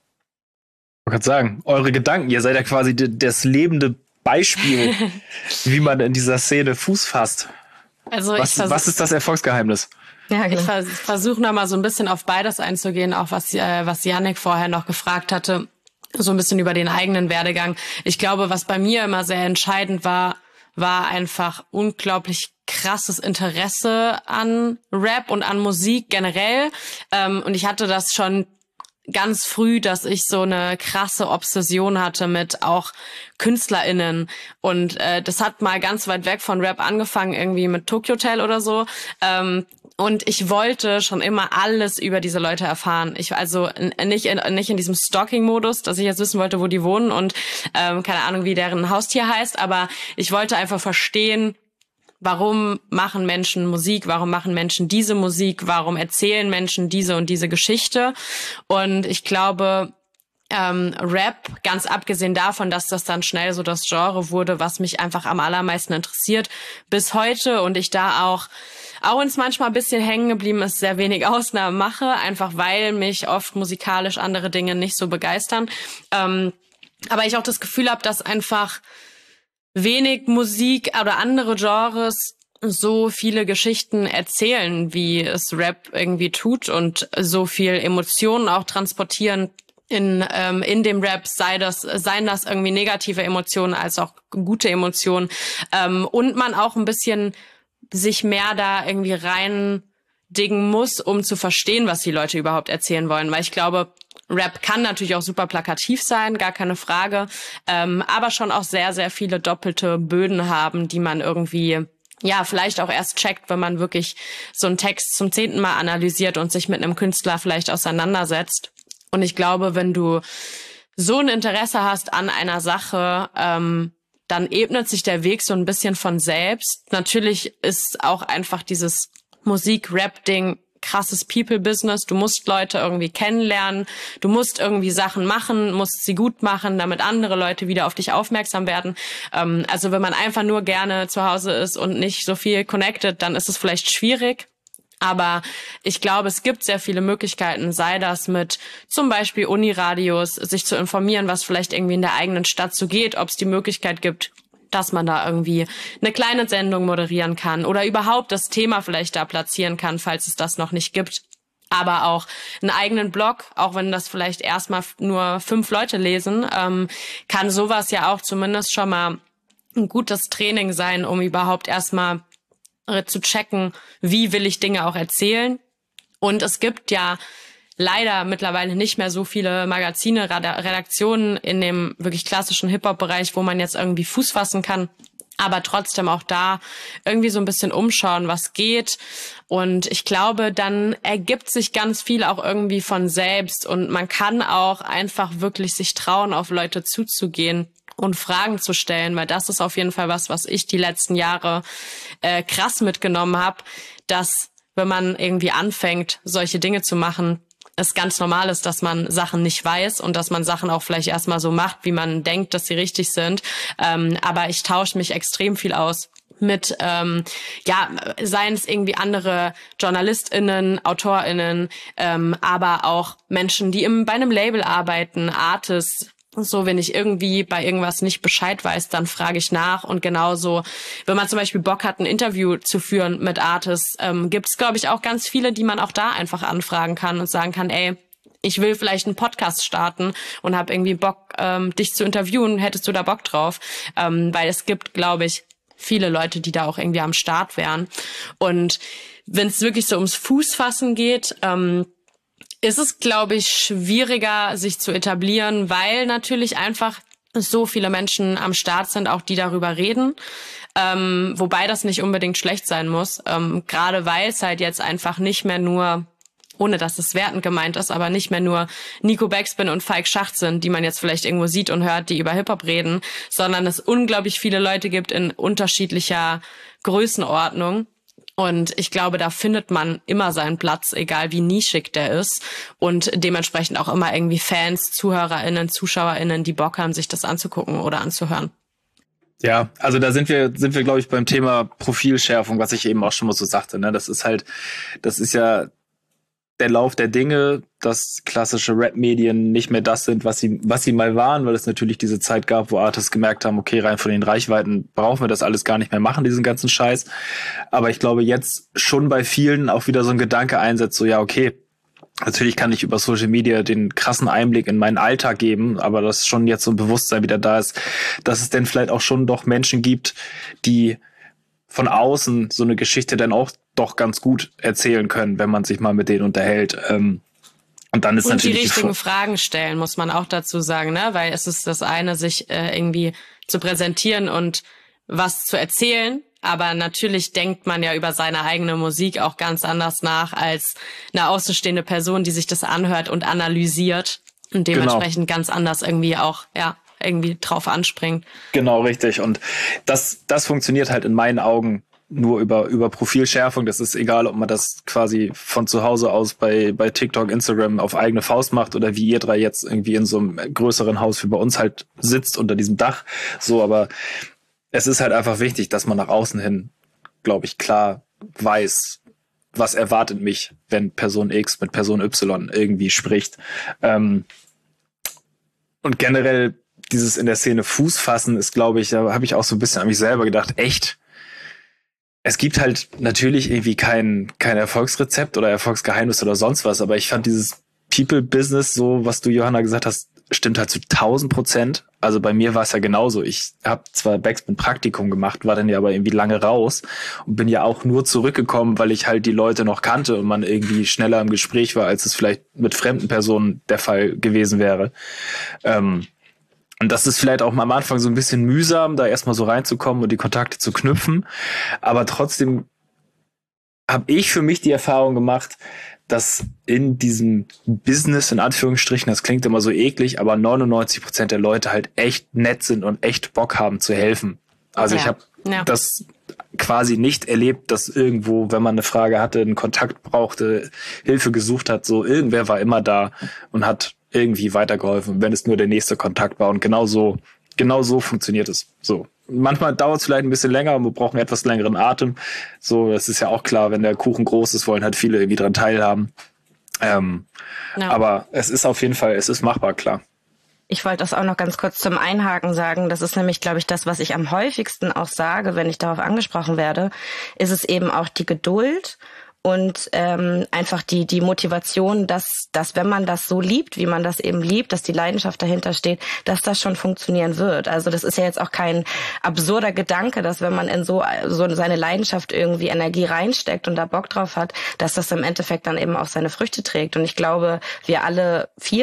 Ich kann sagen, eure Gedanken, ihr seid ja quasi d- das lebende Beispiel, wie man in dieser Szene Fuß fasst. Also was, ich versuch, was ist das Erfolgsgeheimnis? Ja, genau. Ich vers- versuche nochmal so ein bisschen auf beides einzugehen, auch was, äh, was Yannick vorher noch gefragt hatte, so ein bisschen über den eigenen Werdegang. Ich glaube, was bei mir immer sehr entscheidend war, war einfach unglaublich krasses Interesse an Rap und an Musik generell. Ähm, und ich hatte das schon ganz früh, dass ich so eine krasse Obsession hatte mit auch KünstlerInnen und äh, das hat mal ganz weit weg von Rap angefangen, irgendwie mit Tokyo Hotel oder so. Ähm, und ich wollte schon immer alles über diese Leute erfahren. Ich also n- nicht in, nicht in diesem Stalking-Modus, dass ich jetzt wissen wollte, wo die wohnen und ähm, keine Ahnung, wie deren Haustier heißt, aber ich wollte einfach verstehen, warum machen Menschen Musik? Warum machen Menschen diese Musik? Warum erzählen Menschen diese und diese Geschichte? Und ich glaube, ähm, Rap, ganz abgesehen davon, dass das dann schnell so das Genre wurde, was mich einfach am allermeisten interessiert, bis heute und ich da auch, auch wenn es manchmal ein bisschen hängen geblieben ist, sehr wenig Ausnahmen mache, einfach weil mich oft musikalisch andere Dinge nicht so begeistern. Ähm, aber ich auch das Gefühl habe, dass einfach wenig Musik oder andere Genres so viele Geschichten erzählen, wie es Rap irgendwie tut und so viel Emotionen auch transportieren in ähm, in dem Rap, sei das seien das irgendwie negative Emotionen als auch gute Emotionen ähm, und man auch ein bisschen sich mehr da irgendwie rein dingen muss, um zu verstehen, was die Leute überhaupt erzählen wollen, weil ich glaube, Rap kann natürlich auch super plakativ sein, gar keine Frage, ähm, aber schon auch sehr, sehr viele doppelte Böden haben, die man irgendwie, ja, vielleicht auch erst checkt, wenn man wirklich so einen Text zum zehnten Mal analysiert und sich mit einem Künstler vielleicht auseinandersetzt. Und ich glaube, wenn du so ein Interesse hast an einer Sache, ähm, dann ebnet sich der Weg so ein bisschen von selbst. Natürlich ist auch einfach dieses Musik-Rap-Ding krasses People-Business. Du musst Leute irgendwie kennenlernen. Du musst irgendwie Sachen machen, musst sie gut machen, damit andere Leute wieder auf dich aufmerksam werden. Ähm, also wenn man einfach nur gerne zu Hause ist und nicht so viel connected, dann ist es vielleicht schwierig. Aber ich glaube, es gibt sehr viele Möglichkeiten, sei das mit zum Beispiel Uniradios, sich zu informieren, was vielleicht irgendwie in der eigenen Stadt so geht, ob es die Möglichkeit gibt, dass man da irgendwie eine kleine Sendung moderieren kann oder überhaupt das Thema vielleicht da platzieren kann, falls es das noch nicht gibt. Aber auch einen eigenen Blog, auch wenn das vielleicht erstmal nur fünf Leute lesen, ähm, kann sowas ja auch zumindest schon mal ein gutes Training sein, um überhaupt erstmal zu checken, wie will ich Dinge auch erzählen. Und es gibt ja leider mittlerweile nicht mehr so viele Magazine, Redaktionen in dem wirklich klassischen Hip-Hop-Bereich, wo man jetzt irgendwie Fuß fassen kann. Aber trotzdem auch da irgendwie so ein bisschen umschauen, was geht. Und ich glaube, dann ergibt sich ganz viel auch irgendwie von selbst. Und man kann auch einfach wirklich sich trauen, auf Leute zuzugehen und Fragen zu stellen, weil das ist auf jeden Fall was, was ich die letzten Jahre äh, krass mitgenommen habe, dass wenn man irgendwie anfängt, solche Dinge zu machen, es ganz normal ist, dass man Sachen nicht weiß und dass man Sachen auch vielleicht erstmal so macht, wie man denkt, dass sie richtig sind. Ähm, aber ich tausche mich extrem viel aus mit, ähm, ja, seien es irgendwie andere JournalistInnen, AutorInnen, ähm, aber auch Menschen, die im, bei einem Label arbeiten, Artists. So, wenn ich irgendwie bei irgendwas nicht Bescheid weiß, dann frage ich nach. Und genauso, wenn man zum Beispiel Bock hat, ein Interview zu führen mit Artists, ähm, gibt es, glaube ich, auch ganz viele, die man auch da einfach anfragen kann und sagen kann, ey, ich will vielleicht einen Podcast starten und habe irgendwie Bock, ähm, dich zu interviewen. Hättest du da Bock drauf? Ähm, weil es gibt, glaube ich, viele Leute, die da auch irgendwie am Start wären. Und wenn es wirklich so ums Fußfassen geht, ähm, ist es, glaube ich, schwieriger, sich zu etablieren, weil natürlich einfach so viele Menschen am Start sind, auch die darüber reden. Ähm, wobei das nicht unbedingt schlecht sein muss. Ähm, gerade weil es halt jetzt einfach nicht mehr nur, ohne dass es wertend gemeint ist, aber nicht mehr nur Nico Backspin und Falk Schacht sind, die man jetzt vielleicht irgendwo sieht und hört, die über Hip-Hop reden, sondern es unglaublich viele Leute gibt in unterschiedlicher Größenordnung. Und ich glaube, da findet man immer seinen Platz, egal wie nischig der ist. Und dementsprechend auch immer irgendwie Fans, ZuhörerInnen, ZuschauerInnen, die Bock haben, sich das anzugucken oder anzuhören. Ja, also da sind wir, sind wir, glaube ich, beim Thema Profilschärfung, was ich eben auch schon mal so sagte, ne? Das ist halt, das ist ja der Lauf der Dinge, dass klassische Rap-Medien nicht mehr das sind, was sie, was sie mal waren, weil es natürlich diese Zeit gab, wo Artists gemerkt haben, okay, rein von den Reichweiten brauchen wir das alles gar nicht mehr machen, diesen ganzen Scheiß. Aber ich glaube, jetzt schon bei vielen auch wieder so ein Gedanke einsetzt, so ja, okay, natürlich kann ich über Social Media den krassen Einblick in meinen Alltag geben, aber dass schon jetzt so ein Bewusstsein wieder da ist, dass es denn vielleicht auch schon doch Menschen gibt, die von außen so eine Geschichte dann auch doch ganz gut erzählen können, wenn man sich mal mit denen unterhält. Ähm, und dann ist und natürlich die richtigen die Fragen stellen, muss man auch dazu sagen, ne? Weil es ist das eine, sich äh, irgendwie zu präsentieren und was zu erzählen. Aber natürlich denkt man ja über seine eigene Musik auch ganz anders nach als eine außenstehende Person, die sich das anhört und analysiert und dementsprechend genau. ganz anders irgendwie auch, ja, irgendwie drauf anspringt. Genau, richtig. Und das, das funktioniert halt in meinen Augen nur über, über Profilschärfung. Das ist egal, ob man das quasi von zu Hause aus bei, bei TikTok, Instagram auf eigene Faust macht oder wie ihr drei jetzt irgendwie in so einem größeren Haus wie bei uns halt sitzt unter diesem Dach. So, aber es ist halt einfach wichtig, dass man nach außen hin, glaube ich, klar weiß, was erwartet mich, wenn Person X mit Person Y irgendwie spricht. Ähm, und generell dieses in der Szene Fuß fassen ist, glaube ich, da habe ich auch so ein bisschen an mich selber gedacht, echt, es gibt halt natürlich irgendwie kein, kein Erfolgsrezept oder Erfolgsgeheimnis oder sonst was, aber ich fand dieses People-Business, so was du, Johanna, gesagt hast, stimmt halt zu tausend Prozent. Also bei mir war es ja genauso. Ich habe zwar Backspin Praktikum gemacht, war dann ja aber irgendwie lange raus und bin ja auch nur zurückgekommen, weil ich halt die Leute noch kannte und man irgendwie schneller im Gespräch war, als es vielleicht mit fremden Personen der Fall gewesen wäre. Ähm, Und das ist vielleicht auch mal am Anfang so ein bisschen mühsam, da erstmal so reinzukommen und die Kontakte zu knüpfen. Aber trotzdem habe ich für mich die Erfahrung gemacht, dass in diesem Business, in Anführungsstrichen, das klingt immer so eklig, aber neunundneunzig Prozent der Leute halt echt nett sind und echt Bock haben zu helfen. Also ja. ich habe ja. das quasi nicht erlebt, dass irgendwo, wenn man eine Frage hatte, einen Kontakt brauchte, Hilfe gesucht hat, so irgendwer war immer da und hat irgendwie weitergeholfen, wenn es nur der nächste Kontakt war. Und genau so, genau so funktioniert es. So. Manchmal dauert es vielleicht ein bisschen länger und wir brauchen etwas längeren Atem. So, das ist ja auch klar, wenn der Kuchen groß ist, wollen halt viele irgendwie dran teilhaben. Ähm, ja. Aber es ist auf jeden Fall, es ist machbar, klar. Ich wollte das auch noch ganz kurz zum Einhaken sagen. Das ist nämlich, glaube ich, das, was ich am häufigsten auch sage, wenn ich darauf angesprochen werde, ist es eben auch die Geduld und ähm, einfach die die Motivation, dass dass wenn man das so liebt, wie man das eben liebt, dass die Leidenschaft dahinter steht, dass das schon funktionieren wird. Also das ist ja jetzt auch kein absurder Gedanke, dass wenn man in so so seine Leidenschaft irgendwie Energie reinsteckt und da Bock drauf hat, dass das im Endeffekt dann eben auch seine Früchte trägt. Und ich glaube, wir alle vier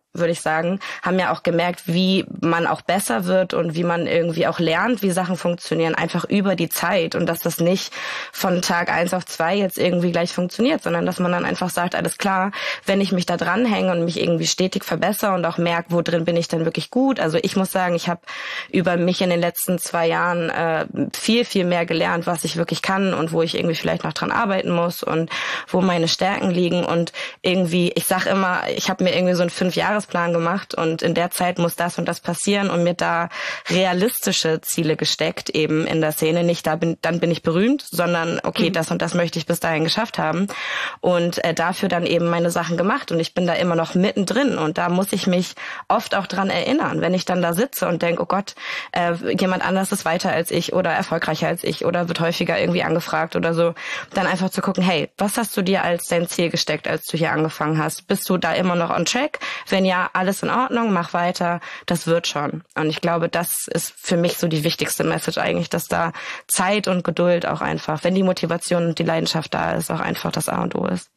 würde ich sagen, haben ja auch gemerkt, wie man auch besser wird und wie man irgendwie auch lernt, wie Sachen funktionieren, einfach über die Zeit und dass das nicht von Tag eins auf zwei jetzt irgendwie gleich funktioniert, sondern dass man dann einfach sagt, alles klar, wenn ich mich da dranhänge und mich irgendwie stetig verbessere und auch merke, wo drin bin ich denn wirklich gut. Also ich muss sagen, ich habe über mich in den letzten zwei Jahren äh, viel, viel mehr gelernt, was ich wirklich kann und wo ich irgendwie vielleicht noch dran arbeiten muss und wo meine Stärken liegen und irgendwie, ich sag immer, ich habe mir irgendwie so einen Fünf-Jahres- Plan gemacht und in der Zeit muss das und das passieren und mir da realistische Ziele gesteckt eben in der Szene. Nicht, da bin, dann bin ich berühmt, sondern okay, mhm. das und das möchte ich bis dahin geschafft haben und äh, dafür dann eben meine Sachen gemacht und ich bin da immer noch mittendrin und da muss ich mich oft auch dran erinnern, wenn ich dann da sitze und denke, oh Gott, äh, jemand anders ist weiter als ich oder erfolgreicher als ich oder wird häufiger irgendwie angefragt oder so, dann einfach zu gucken, hey, was hast du dir als dein Ziel gesteckt, als du hier angefangen hast? Bist du da immer noch on track? Wenn ja, alles in Ordnung, mach weiter, das wird schon. Und ich glaube, das ist für mich so die wichtigste Message eigentlich, dass da Zeit und Geduld auch einfach, wenn die Motivation und die Leidenschaft da ist, auch einfach das A und O ist.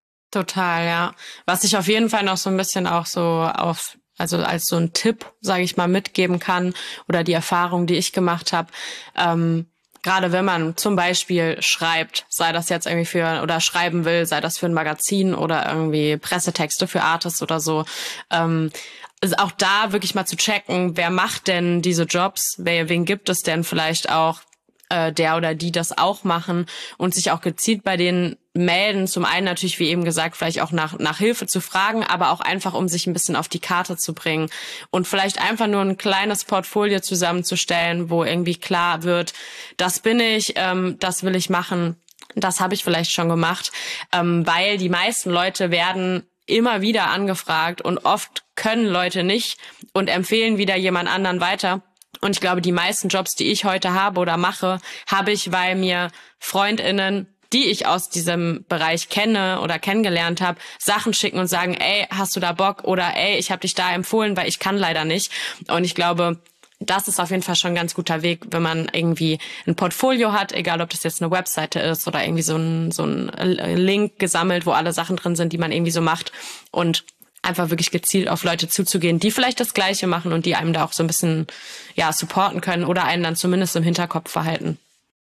Total, ja. Was ich auf jeden Fall noch so ein bisschen auch so auf, also als so ein Tipp, sage ich mal, mitgeben kann oder die Erfahrung, die ich gemacht habe, ähm, gerade wenn man zum Beispiel schreibt, sei das jetzt irgendwie für, oder schreiben will, sei das für ein Magazin oder irgendwie Pressetexte für Artists oder so, ähm, also auch da wirklich mal zu checken, wer macht denn diese Jobs, wer, wen gibt es denn vielleicht auch, äh, der oder die das auch machen und sich auch gezielt bei denen melden. Zum einen natürlich, wie eben gesagt, vielleicht auch nach nach Hilfe zu fragen, aber auch einfach, um sich ein bisschen auf die Karte zu bringen und vielleicht einfach nur ein kleines Portfolio zusammenzustellen, wo irgendwie klar wird, das bin ich, ähm, das will ich machen, das habe ich vielleicht schon gemacht, ähm, weil die meisten Leute werden immer wieder angefragt und oft können Leute nicht und empfehlen wieder jemand anderen weiter. Und ich glaube, die meisten Jobs, die ich heute habe oder mache, habe ich, weil mir FreundInnen, die ich aus diesem Bereich kenne oder kennengelernt habe, Sachen schicken und sagen, ey, hast du da Bock? Oder ey, ich habe dich da empfohlen, weil ich kann leider nicht. Und ich glaube, das ist auf jeden Fall schon ein ganz guter Weg, wenn man irgendwie ein Portfolio hat, egal ob das jetzt eine Webseite ist oder irgendwie so ein, so ein Link gesammelt, wo alle Sachen drin sind, die man irgendwie so macht und einfach wirklich gezielt auf Leute zuzugehen, die vielleicht das Gleiche machen und die einem da auch so ein bisschen, ja, supporten können oder einen dann zumindest im Hinterkopf verhalten.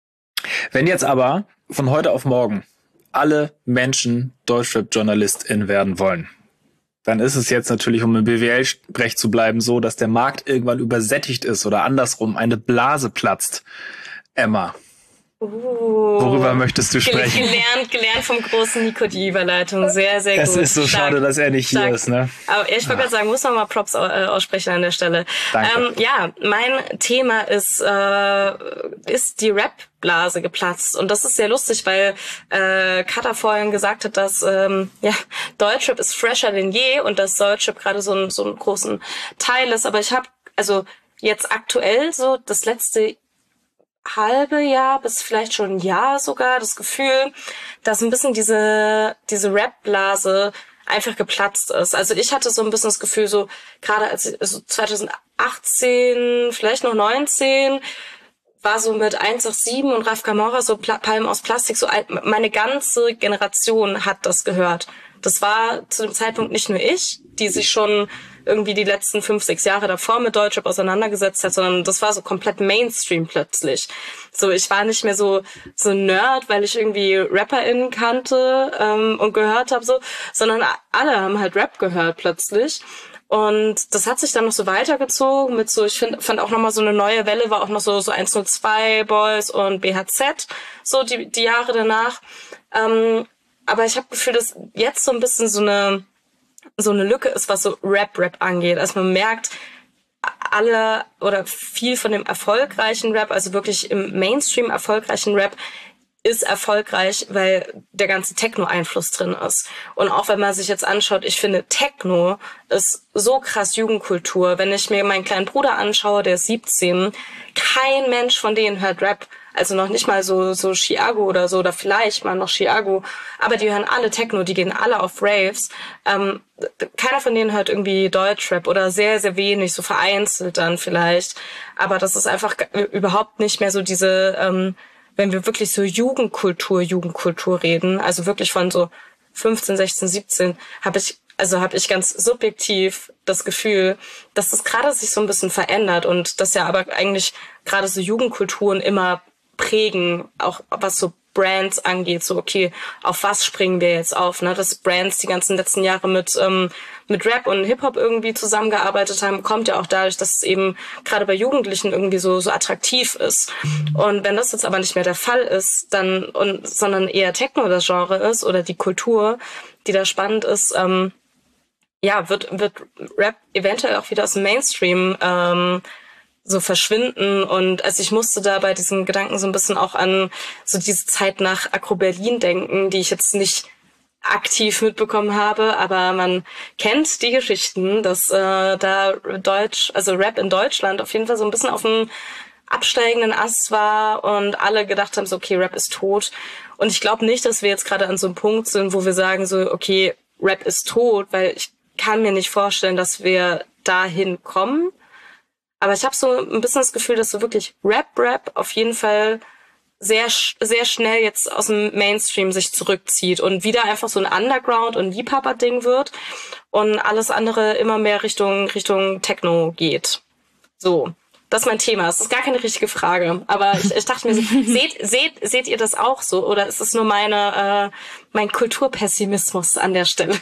Wenn jetzt aber von heute auf morgen alle Menschen Deutschrap-JournalistInnen werden wollen, dann ist es jetzt natürlich, um im B W L-Sprech zu bleiben, so, dass der Markt irgendwann übersättigt ist oder andersrum eine Blase platzt. Emma, Uh, worüber möchtest du sprechen? Gelernt, gelernt vom großen Nico die Überleitung. Sehr, sehr gut. Es ist so Stark. Schade, dass er nicht Stark. hier ist, ne? Aber ich wollte gerade sagen, muss noch mal Props aussprechen an der Stelle. Danke. Ähm, ja, mein Thema ist, äh, ist die Rap-Blase geplatzt. Und das ist sehr lustig, weil äh, Kata vorhin gesagt hat, dass ähm, ja, Deutschrap ist fresher denn je und dass Deutschrap gerade so, ein, so einen großen Teil ist. Aber ich habe also jetzt aktuell so das letzte halbe Jahr bis vielleicht schon ein Jahr sogar das Gefühl, dass ein bisschen diese diese Rap-Blase einfach geplatzt ist. Also ich hatte so ein bisschen das Gefühl, so gerade als ich, also zwanzig achtzehn, vielleicht noch neunzehn, war so mit eins acht sieben und Raf Camora, so Pla- Palmen aus Plastik, so alt, meine ganze Generation hat das gehört. Das war zu dem Zeitpunkt nicht nur ich, die sich schon irgendwie die letzten fünf, sechs Jahre davor mit Deutschrap auseinandergesetzt hat, sondern das war so komplett Mainstream plötzlich. So, ich war nicht mehr so so ein Nerd, weil ich irgendwie RapperInnen kannte ähm, und gehört habe, so, sondern alle haben halt Rap gehört plötzlich. Und das hat sich dann noch so weitergezogen mit so, ich find, fand auch nochmal so eine neue Welle, war auch noch so so eins null zwei Boys und B H Z, so die die Jahre danach. Ähm, aber ich habe das Gefühl, dass jetzt so ein bisschen so eine so eine Lücke ist, was so Rap-Rap angeht. Also man merkt, alle oder viel von dem erfolgreichen Rap, also wirklich im Mainstream erfolgreichen Rap, ist erfolgreich, weil der ganze Techno-Einfluss drin ist. Und auch wenn man sich jetzt anschaut, ich finde, Techno ist so krass Jugendkultur. Wenn ich mir meinen kleinen Bruder anschaue, der ist siebzehn, kein Mensch von denen hört Rap. Also noch nicht mal so so Chiago oder so, oder vielleicht mal noch Chiago. Aber die hören alle Techno, die gehen alle auf Raves. Ähm, keiner von denen hört irgendwie Deutschrap oder sehr, sehr wenig, so vereinzelt dann vielleicht. Aber das ist einfach überhaupt nicht mehr so diese, ähm, wenn wir wirklich so Jugendkultur, Jugendkultur reden, also wirklich von so fünfzehn, sechzehn, siebzehn, habe ich also habe ich ganz subjektiv das Gefühl, dass es gerade sich so ein bisschen verändert und dass ja aber eigentlich gerade so Jugendkulturen immer prägen, auch was so Brands angeht, so okay, auf was springen wir jetzt auf, ne? Dass Brands die ganzen letzten Jahre mit ähm, mit Rap und Hip-Hop irgendwie zusammengearbeitet haben, kommt ja auch dadurch, dass es eben gerade bei Jugendlichen irgendwie so so attraktiv ist. Und wenn das jetzt aber nicht mehr der Fall ist, dann und sondern eher Techno das Genre ist oder die Kultur, die da spannend ist, ähm, ja, wird wird Rap eventuell auch wieder aus dem Mainstream ähm, so verschwinden. Und also ich musste da bei diesem Gedanken so ein bisschen auch an so diese Zeit nach Agro Berlin denken, die ich jetzt nicht aktiv mitbekommen habe, aber man kennt die Geschichten, dass äh, da Deutsch, also Rap in Deutschland auf jeden Fall so ein bisschen auf dem absteigenden Ast war und alle gedacht haben so, okay, Rap ist tot. Und ich glaube nicht, dass wir jetzt gerade an so einem Punkt sind, wo wir sagen so, okay, Rap ist tot, weil ich kann mir nicht vorstellen, dass wir dahin kommen. Aber ich habe so ein bisschen das Gefühl, dass so wirklich Rap-Rap auf jeden Fall sehr sehr schnell jetzt aus dem Mainstream sich zurückzieht und wieder einfach so ein Underground- und Liebhaber-Ding wird und alles andere immer mehr Richtung Richtung Techno geht. So, das ist mein Thema. Das ist gar keine richtige Frage. Aber ich, ich dachte mir so, seht, seht, seht ihr das auch so? Oder ist es nur meine äh, mein Kulturpessimismus an der Stelle?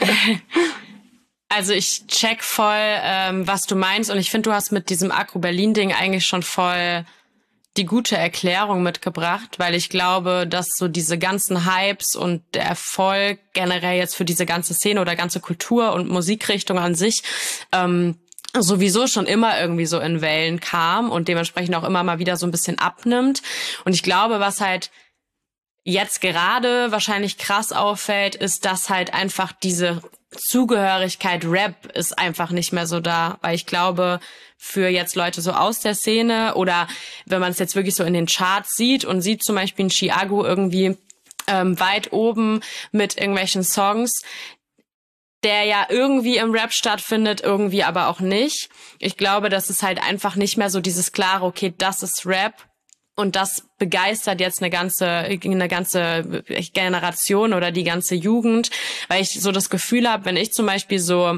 Also ich check voll, ähm, was du meinst und ich finde, du hast mit diesem Agro Berlin-Ding eigentlich schon voll die gute Erklärung mitgebracht, weil ich glaube, dass so diese ganzen Hypes und der Erfolg generell jetzt für diese ganze Szene oder ganze Kultur und Musikrichtung an sich ähm, sowieso schon immer irgendwie so in Wellen kam und dementsprechend auch immer mal wieder so ein bisschen abnimmt. Und ich glaube, was halt jetzt gerade wahrscheinlich krass auffällt, ist, dass halt einfach diese Zugehörigkeit Rap ist einfach nicht mehr so da, weil ich glaube, für jetzt Leute so aus der Szene oder wenn man es jetzt wirklich so in den Charts sieht und sieht zum Beispiel ein Chiago irgendwie ähm, weit oben mit irgendwelchen Songs, der ja irgendwie im Rap stattfindet, irgendwie aber auch nicht. Ich glaube, das ist halt einfach nicht mehr so dieses klare, okay, das ist Rap. Und das begeistert jetzt eine ganze, eine ganze Generation oder die ganze Jugend, weil ich so das Gefühl habe, wenn ich zum Beispiel so,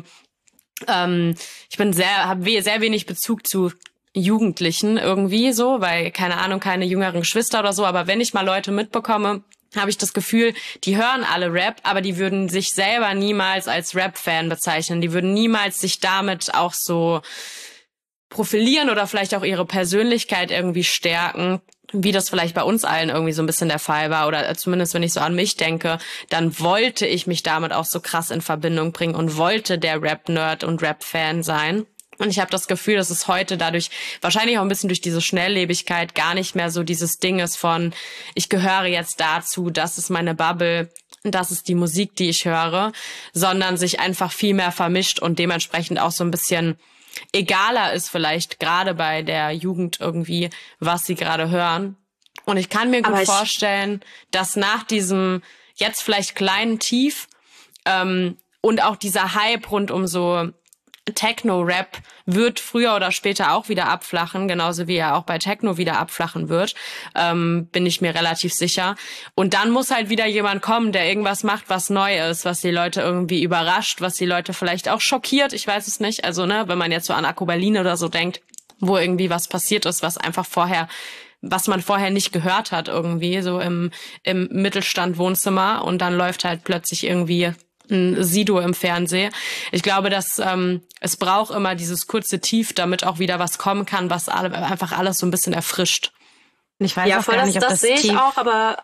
ähm, ich bin sehr, habe sehr wenig Bezug zu Jugendlichen irgendwie so, weil, keine Ahnung, keine jüngeren Geschwister oder so, aber wenn ich mal Leute mitbekomme, habe ich das Gefühl, die hören alle Rap, aber die würden sich selber niemals als Rap-Fan bezeichnen. Die würden niemals sich damit auch so profilieren oder vielleicht auch ihre Persönlichkeit irgendwie stärken, wie das vielleicht bei uns allen irgendwie so ein bisschen der Fall war oder zumindest wenn ich so an mich denke, dann wollte ich mich damit auch so krass in Verbindung bringen und wollte der Rap-Nerd und Rap-Fan sein. Und ich habe das Gefühl, dass es heute dadurch, wahrscheinlich auch ein bisschen durch diese Schnelllebigkeit, gar nicht mehr so dieses Ding ist von, ich gehöre jetzt dazu, das ist meine Bubble, das ist die Musik, die ich höre, sondern sich einfach viel mehr vermischt und dementsprechend auch so ein bisschen egaler ist vielleicht gerade bei der Jugend irgendwie, was sie gerade hören. Und ich kann mir gut vorstellen, dass nach diesem jetzt vielleicht kleinen Tief ähm, und auch dieser Hype rund um so Techno-Rap wird früher oder später auch wieder abflachen, genauso wie er auch bei Techno wieder abflachen wird, ähm, bin ich mir relativ sicher. Und dann muss halt wieder jemand kommen, der irgendwas macht, was neu ist, was die Leute irgendwie überrascht, was die Leute vielleicht auch schockiert, ich weiß es nicht. Also ne, wenn man jetzt so an Agro Berlin oder so denkt, wo irgendwie was passiert ist, was einfach vorher, was man vorher nicht gehört hat irgendwie, so im, im Mittelstand-Wohnzimmer und dann läuft halt plötzlich irgendwie ein Sido im Fernsehen. Ich glaube, dass ähm, es braucht immer dieses kurze Tief, damit auch wieder was kommen kann, was alle, einfach alles so ein bisschen erfrischt. Ich weiß ja, auch voll, gar das, nicht, ob das das sehe ich Tief auch, aber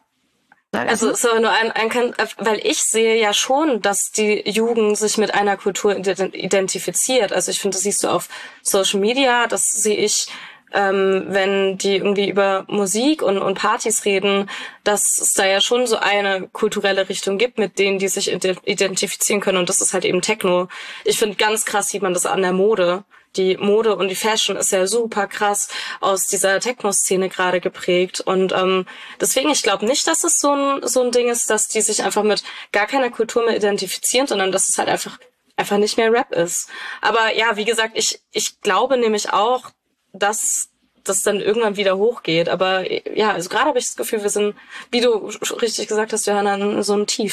also so nur ein, ein weil ich sehe ja schon, dass die Jugend sich mit einer Kultur identifiziert. Also ich finde, das siehst du auf Social Media, das sehe ich, ähm, wenn die irgendwie über Musik und, und Partys reden, dass es da ja schon so eine kulturelle Richtung gibt, mit denen die sich identifizieren können. Und das ist halt eben Techno. Ich finde, ganz krass sieht man das an der Mode. Die Mode und die Fashion ist ja super krass aus dieser Techno-Szene gerade geprägt. Und ähm, deswegen, ich glaube nicht, dass es so ein so ein Ding ist, dass die sich einfach mit gar keiner Kultur mehr identifizieren, sondern dass es halt einfach einfach nicht mehr Rap ist. Aber ja, wie gesagt, ich ich glaube nämlich auch, dass das dann irgendwann wieder hochgeht. Aber ja, also gerade habe ich das Gefühl, wir sind, wie du richtig gesagt hast, Johanna, in so einem Tief.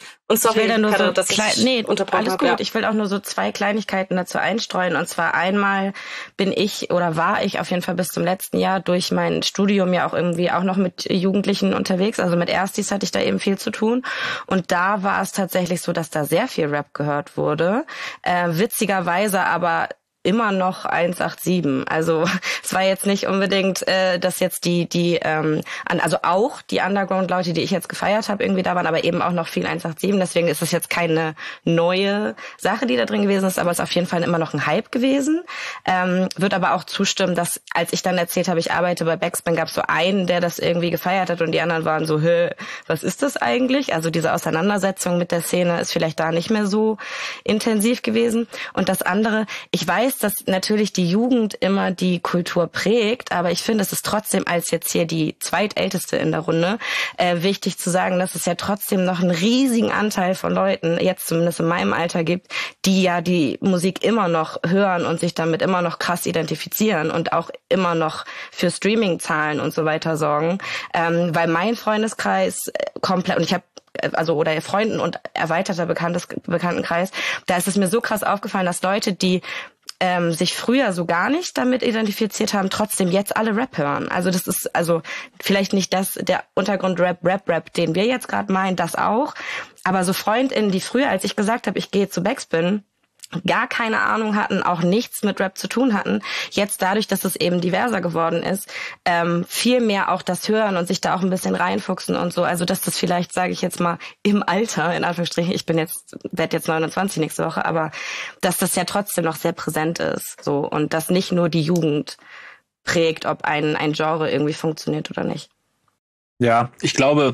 Und sorry, ich will da nur Katja, so dass klein, ich nee, unterbrochen alles hab, gut. ja. Ich will auch nur so zwei Kleinigkeiten dazu einstreuen. Und zwar einmal bin ich oder war ich auf jeden Fall bis zum letzten Jahr durch mein Studium ja auch irgendwie auch noch mit Jugendlichen unterwegs. Also mit Erstis hatte ich da eben viel zu tun. Und da war es tatsächlich so, dass da sehr viel Rap gehört wurde. Äh, witzigerweise aber immer noch eins acht sieben. Also es war jetzt nicht unbedingt, äh, dass jetzt die, die ähm, an, also auch die Underground-Leute, die ich jetzt gefeiert habe, irgendwie da waren, aber eben auch noch viel eins acht sieben. Deswegen ist es jetzt keine neue Sache, die da drin gewesen ist, aber es ist auf jeden Fall immer noch ein Hype gewesen. Ähm, wird aber auch zustimmen, dass als ich dann erzählt habe, ich arbeite bei Backspin, gab es so einen, der das irgendwie gefeiert hat und die anderen waren so, hä, was ist das eigentlich? Also diese Auseinandersetzung mit der Szene ist vielleicht da nicht mehr so intensiv gewesen. Und das andere, ich weiß, dass natürlich die Jugend immer die Kultur prägt, aber ich finde, es ist trotzdem als jetzt hier die zweitälteste in der Runde äh, wichtig zu sagen, dass es ja trotzdem noch einen riesigen Anteil von Leuten, jetzt zumindest in meinem Alter gibt, die ja die Musik immer noch hören und sich damit immer noch krass identifizieren und auch immer noch für Streaming-Zahlen und so weiter sorgen, ähm, weil mein Freundeskreis komplett, und ich habe also oder Freunden und erweiterter Bekanntes, Bekanntenkreis, da ist es mir so krass aufgefallen, dass Leute, die ähm, sich früher so gar nicht damit identifiziert haben, trotzdem jetzt alle Rap hören. Also das ist also vielleicht nicht das der Untergrund-Rap, Rap-Rap, den wir jetzt gerade meinen, das auch, aber so FreundInnen, die früher, als ich gesagt habe, ich gehe zu Backspin, gar keine Ahnung hatten, auch nichts mit Rap zu tun hatten, jetzt dadurch, dass es eben diverser geworden ist, ähm, viel mehr auch das hören und sich da auch ein bisschen reinfuchsen und so. Also dass das vielleicht, sage ich jetzt mal, im Alter, in Anführungsstrichen, ich bin jetzt, werde jetzt neunundzwanzig nächste Woche, aber dass das ja trotzdem noch sehr präsent ist, so, und dass nicht nur die Jugend prägt, ob ein, ein Genre irgendwie funktioniert oder nicht. Ja, ich glaube,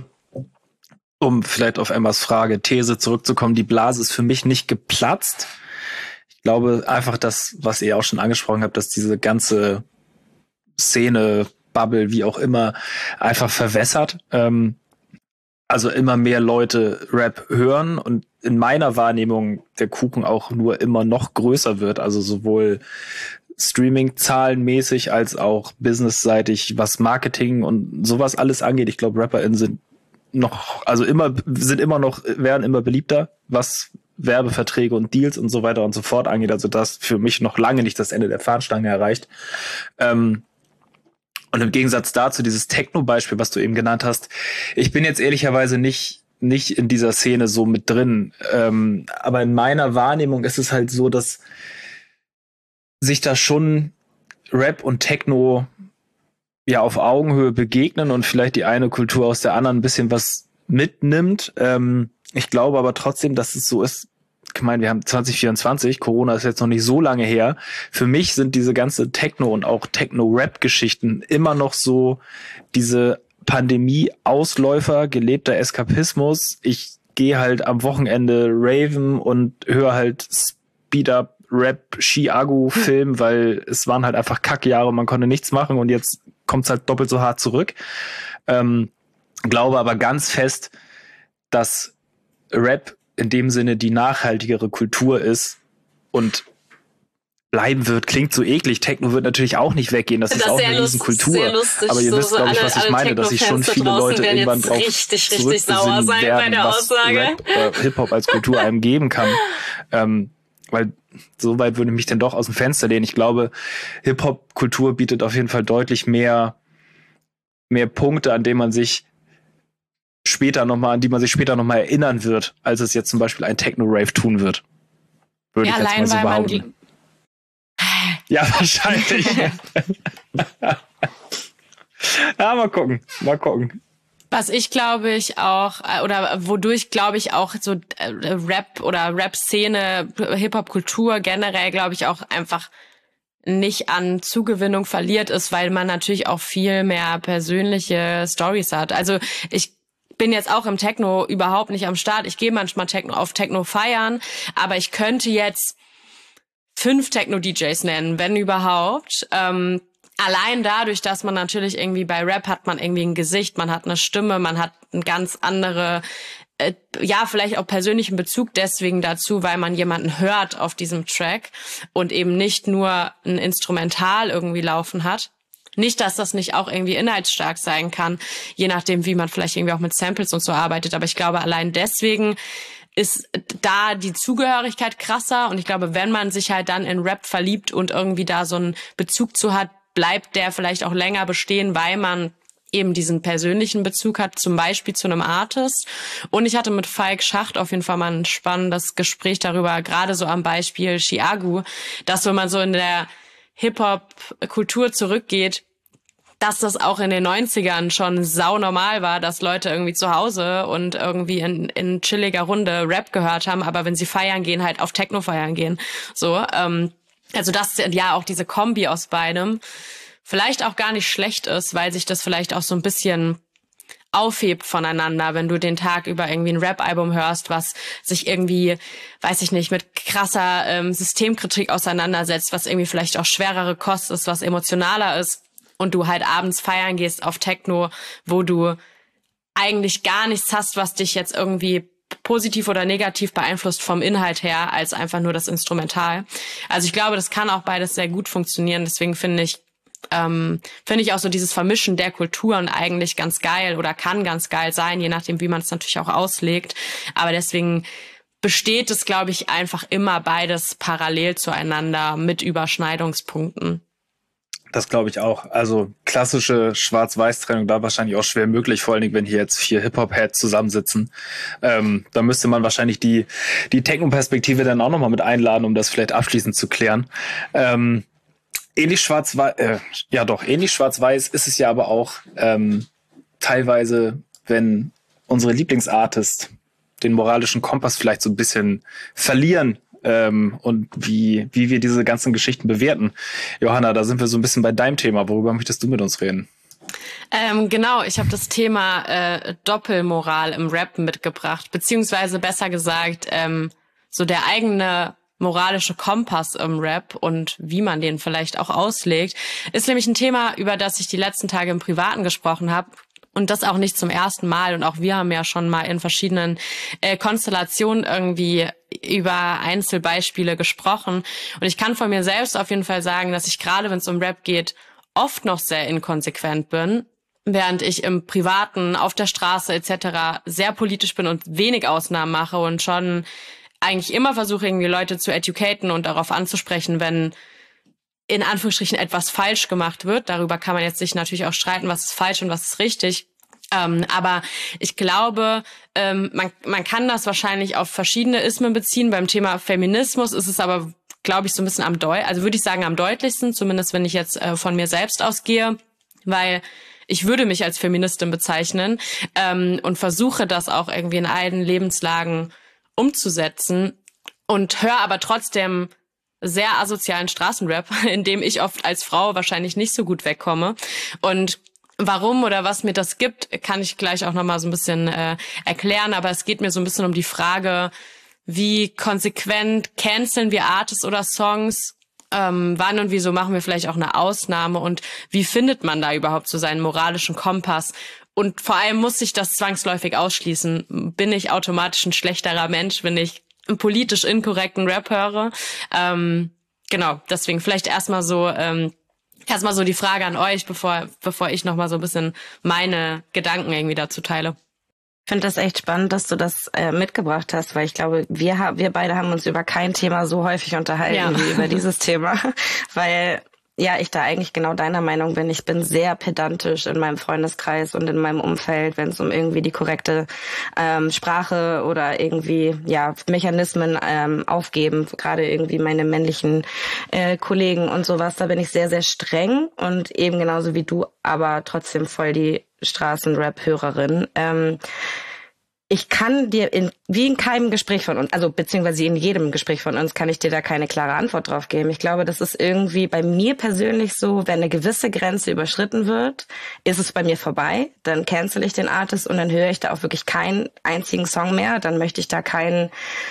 um vielleicht auf Emmas Frage, These zurückzukommen, die Blase ist für mich nicht geplatzt. Ich glaube einfach, dass, was ihr auch schon angesprochen habt, dass diese ganze Szene, Bubble, wie auch immer, einfach verwässert. Ähm, also immer mehr Leute Rap hören und in meiner Wahrnehmung der Kuchen auch nur immer noch größer wird. Also sowohl Streaming-zahlenmäßig als auch businessseitig, was Marketing und sowas alles angeht. Ich glaube, RapperInnen sind noch, also immer, sind immer noch, werden immer beliebter, was Werbeverträge und Deals und so weiter und so fort angeht. Also das für mich noch lange nicht das Ende der Fahnenstange erreicht. Ähm, und im Gegensatz dazu dieses Techno-Beispiel, was du eben genannt hast, ich bin jetzt ehrlicherweise nicht nicht in dieser Szene so mit drin. Ähm, aber in meiner Wahrnehmung ist es halt so, dass sich da schon Rap und Techno ja auf Augenhöhe begegnen und vielleicht die eine Kultur aus der anderen ein bisschen was mitnimmt. Ähm, ich glaube aber trotzdem, dass es so ist. Ich meine, wir haben zwanzig vierundzwanzig, Corona ist jetzt noch nicht so lange her. Für mich sind diese ganze Techno- und auch Techno-Rap-Geschichten immer noch so diese Pandemie-Ausläufer, gelebter Eskapismus. Ich gehe halt am Wochenende raven und höre halt Speed-Up, Rap, Chiago-Film, weil es waren halt einfach Kackjahre, man konnte nichts machen und jetzt kommt's halt doppelt so hart zurück. Ähm, glaube aber ganz fest, dass Rap in dem Sinne die nachhaltigere Kultur ist und bleiben wird. Klingt so eklig. Techno wird natürlich auch nicht weggehen. Das, das ist auch eine Riesenkultur. Aber ihr so, wisst, so glaube ich, was ich meine, dass sich schon viele Leute irgendwann drauf richtig, richtig sauer sein werden, bei der Aussage. Was Rap, äh, Hip-Hop als Kultur einem geben kann. Ähm, weil so weit würde ich mich dann doch aus dem Fenster lehnen. Ich glaube, Hip-Hop-Kultur bietet auf jeden Fall deutlich mehr, mehr Punkte, an denen man sich später nochmal, an die man sich später nochmal erinnern wird, als es jetzt zum Beispiel ein Techno-Rave tun wird. Würde ja, ich jetzt mal so behaupten. Ja, wahrscheinlich. Ja, mal gucken, mal gucken. Was ich glaube ich auch, oder wodurch glaube ich auch so Rap oder Rap-Szene, Hip-Hop-Kultur generell glaube ich auch einfach nicht an Zugewinnung verliert ist, weil man natürlich auch viel mehr persönliche Stories hat. Also ich bin jetzt auch im Techno überhaupt nicht am Start. Ich gehe manchmal Techno auf Techno feiern, aber ich könnte jetzt fünf Techno-D Js nennen, wenn überhaupt. Ähm, allein dadurch, dass man natürlich irgendwie bei Rap hat man irgendwie ein Gesicht, man hat eine Stimme, man hat einen ganz andere, äh, ja, vielleicht auch persönlichen Bezug deswegen dazu, weil man jemanden hört auf diesem Track und eben nicht nur ein Instrumental irgendwie laufen hat. Nicht, dass das nicht auch irgendwie inhaltsstark sein kann, je nachdem, wie man vielleicht irgendwie auch mit Samples und so arbeitet. Aber ich glaube, allein deswegen ist da die Zugehörigkeit krasser. Und ich glaube, wenn man sich halt dann in Rap verliebt und irgendwie da so einen Bezug zu hat, bleibt der vielleicht auch länger bestehen, weil man eben diesen persönlichen Bezug hat, zum Beispiel zu einem Artist. Und ich hatte mit Falk Schacht auf jeden Fall mal ein spannendes Gespräch darüber, gerade so am Beispiel Chiagu, dass wenn man so in der Hip-Hop-Kultur zurückgeht, dass das auch in den neunzigern schon sau normal war, dass Leute irgendwie zu Hause und irgendwie in, in chilliger Runde Rap gehört haben, aber wenn sie feiern gehen, halt auf Techno feiern gehen. So, ähm, also dass ja auch diese Kombi aus beidem vielleicht auch gar nicht schlecht ist, weil sich das vielleicht auch so ein bisschen aufhebt voneinander, wenn du den Tag über irgendwie ein Rap-Album hörst, was sich irgendwie, weiß ich nicht, mit krasser ähm, Systemkritik auseinandersetzt, was irgendwie vielleicht auch schwerere Kost ist, was emotionaler ist und du halt abends feiern gehst auf Techno, wo du eigentlich gar nichts hast, was dich jetzt irgendwie positiv oder negativ beeinflusst vom Inhalt her, als einfach nur das Instrumental. Also ich glaube, das kann auch beides sehr gut funktionieren, deswegen finde ich, Ähm, finde ich auch so dieses Vermischen der Kulturen eigentlich ganz geil oder kann ganz geil sein, je nachdem, wie man es natürlich auch auslegt. Aber deswegen besteht es, glaube ich, einfach immer beides parallel zueinander mit Überschneidungspunkten. Das glaube ich auch. Also klassische Schwarz-Weiß-Trennung da wahrscheinlich auch schwer möglich, vor allen Dingen, wenn hier jetzt vier Hip-Hop-Heads zusammensitzen. Ähm, da müsste man wahrscheinlich die, die Techno-Perspektive dann auch nochmal mit einladen, um das vielleicht abschließend zu klären. Ähm, Ähnlich schwarz-weiß, äh, ja doch, ähnlich schwarz-weiß ist es ja aber auch ähm, teilweise, wenn unsere Lieblingsartists den moralischen Kompass vielleicht so ein bisschen verlieren ähm, und wie wie wir diese ganzen Geschichten bewerten. Johanna, da sind wir so ein bisschen bei deinem Thema. Worüber möchtest du mit uns reden? Ähm, genau, ich habe das Thema äh, Doppelmoral im Rap mitgebracht, beziehungsweise besser gesagt ähm, so der eigene moralische Kompass im Rap und wie man den vielleicht auch auslegt, ist nämlich ein Thema, über das ich die letzten Tage im Privaten gesprochen habe. Und das auch nicht zum ersten Mal. Und auch wir haben ja schon mal in verschiedenen äh, Konstellationen irgendwie über Einzelbeispiele gesprochen. Und ich kann von mir selbst auf jeden Fall sagen, dass ich gerade, wenn es um Rap geht, oft noch sehr inkonsequent bin, während ich im Privaten, auf der Straße et cetera sehr politisch bin und wenig Ausnahmen mache und schon eigentlich immer versuche, irgendwie Leute zu educaten und darauf anzusprechen, wenn in Anführungsstrichen etwas falsch gemacht wird. Darüber kann man jetzt sich natürlich auch streiten, was ist falsch und was ist richtig. Ähm, aber ich glaube, ähm, man, man kann das wahrscheinlich auf verschiedene Ismen beziehen. Beim Thema Feminismus ist es aber, glaube ich, so ein bisschen am deut, also würde ich sagen am deutlichsten, zumindest wenn ich jetzt äh, von mir selbst ausgehe, weil ich würde mich als Feministin bezeichnen ähm, und versuche das auch irgendwie in allen Lebenslagen umzusetzen und höre aber trotzdem sehr asozialen Straßenrap, in dem ich oft als Frau wahrscheinlich nicht so gut wegkomme. Und warum oder was mir das gibt, kann ich gleich auch nochmal so ein bisschen äh, erklären, aber es geht mir so ein bisschen um die Frage, wie konsequent canceln wir Artists oder Songs, ähm, wann und wieso machen wir vielleicht auch eine Ausnahme und wie findet man da überhaupt so seinen moralischen Kompass? Und vor allem muss ich das zwangsläufig ausschließen. Bin ich automatisch ein schlechterer Mensch, wenn ich einen politisch inkorrekten Rap höre? Ähm, genau, deswegen vielleicht erstmal so ähm, erstmal so die Frage an euch, bevor bevor ich nochmal so ein bisschen meine Gedanken irgendwie dazu teile. Ich finde das echt spannend, dass du das äh, mitgebracht hast, weil ich glaube, wir ha- wir beide haben uns über kein Thema so häufig unterhalten ja. wie über dieses Thema, weil ja, ich da eigentlich genau deiner Meinung bin. Ich bin sehr pedantisch in meinem Freundeskreis und in meinem Umfeld, wenn es um irgendwie die korrekte ähm, Sprache oder irgendwie ja Mechanismen ähm, aufgeben, gerade irgendwie meine männlichen äh, Kollegen und sowas. Da bin ich sehr, sehr streng und eben genauso wie du, aber trotzdem voll die Straßenrap-Hörerin. Ähm, Ich kann dir in, wie in keinem Gespräch von uns, also beziehungsweise in jedem Gespräch von uns, kann ich dir da keine klare Antwort drauf geben. Ich glaube, das ist irgendwie bei mir persönlich so, wenn eine gewisse Grenze überschritten wird, ist es bei mir vorbei. Dann cancel ich den Artist und dann höre ich da auch wirklich keinen einzigen Song mehr. Dann möchte ich da keinen,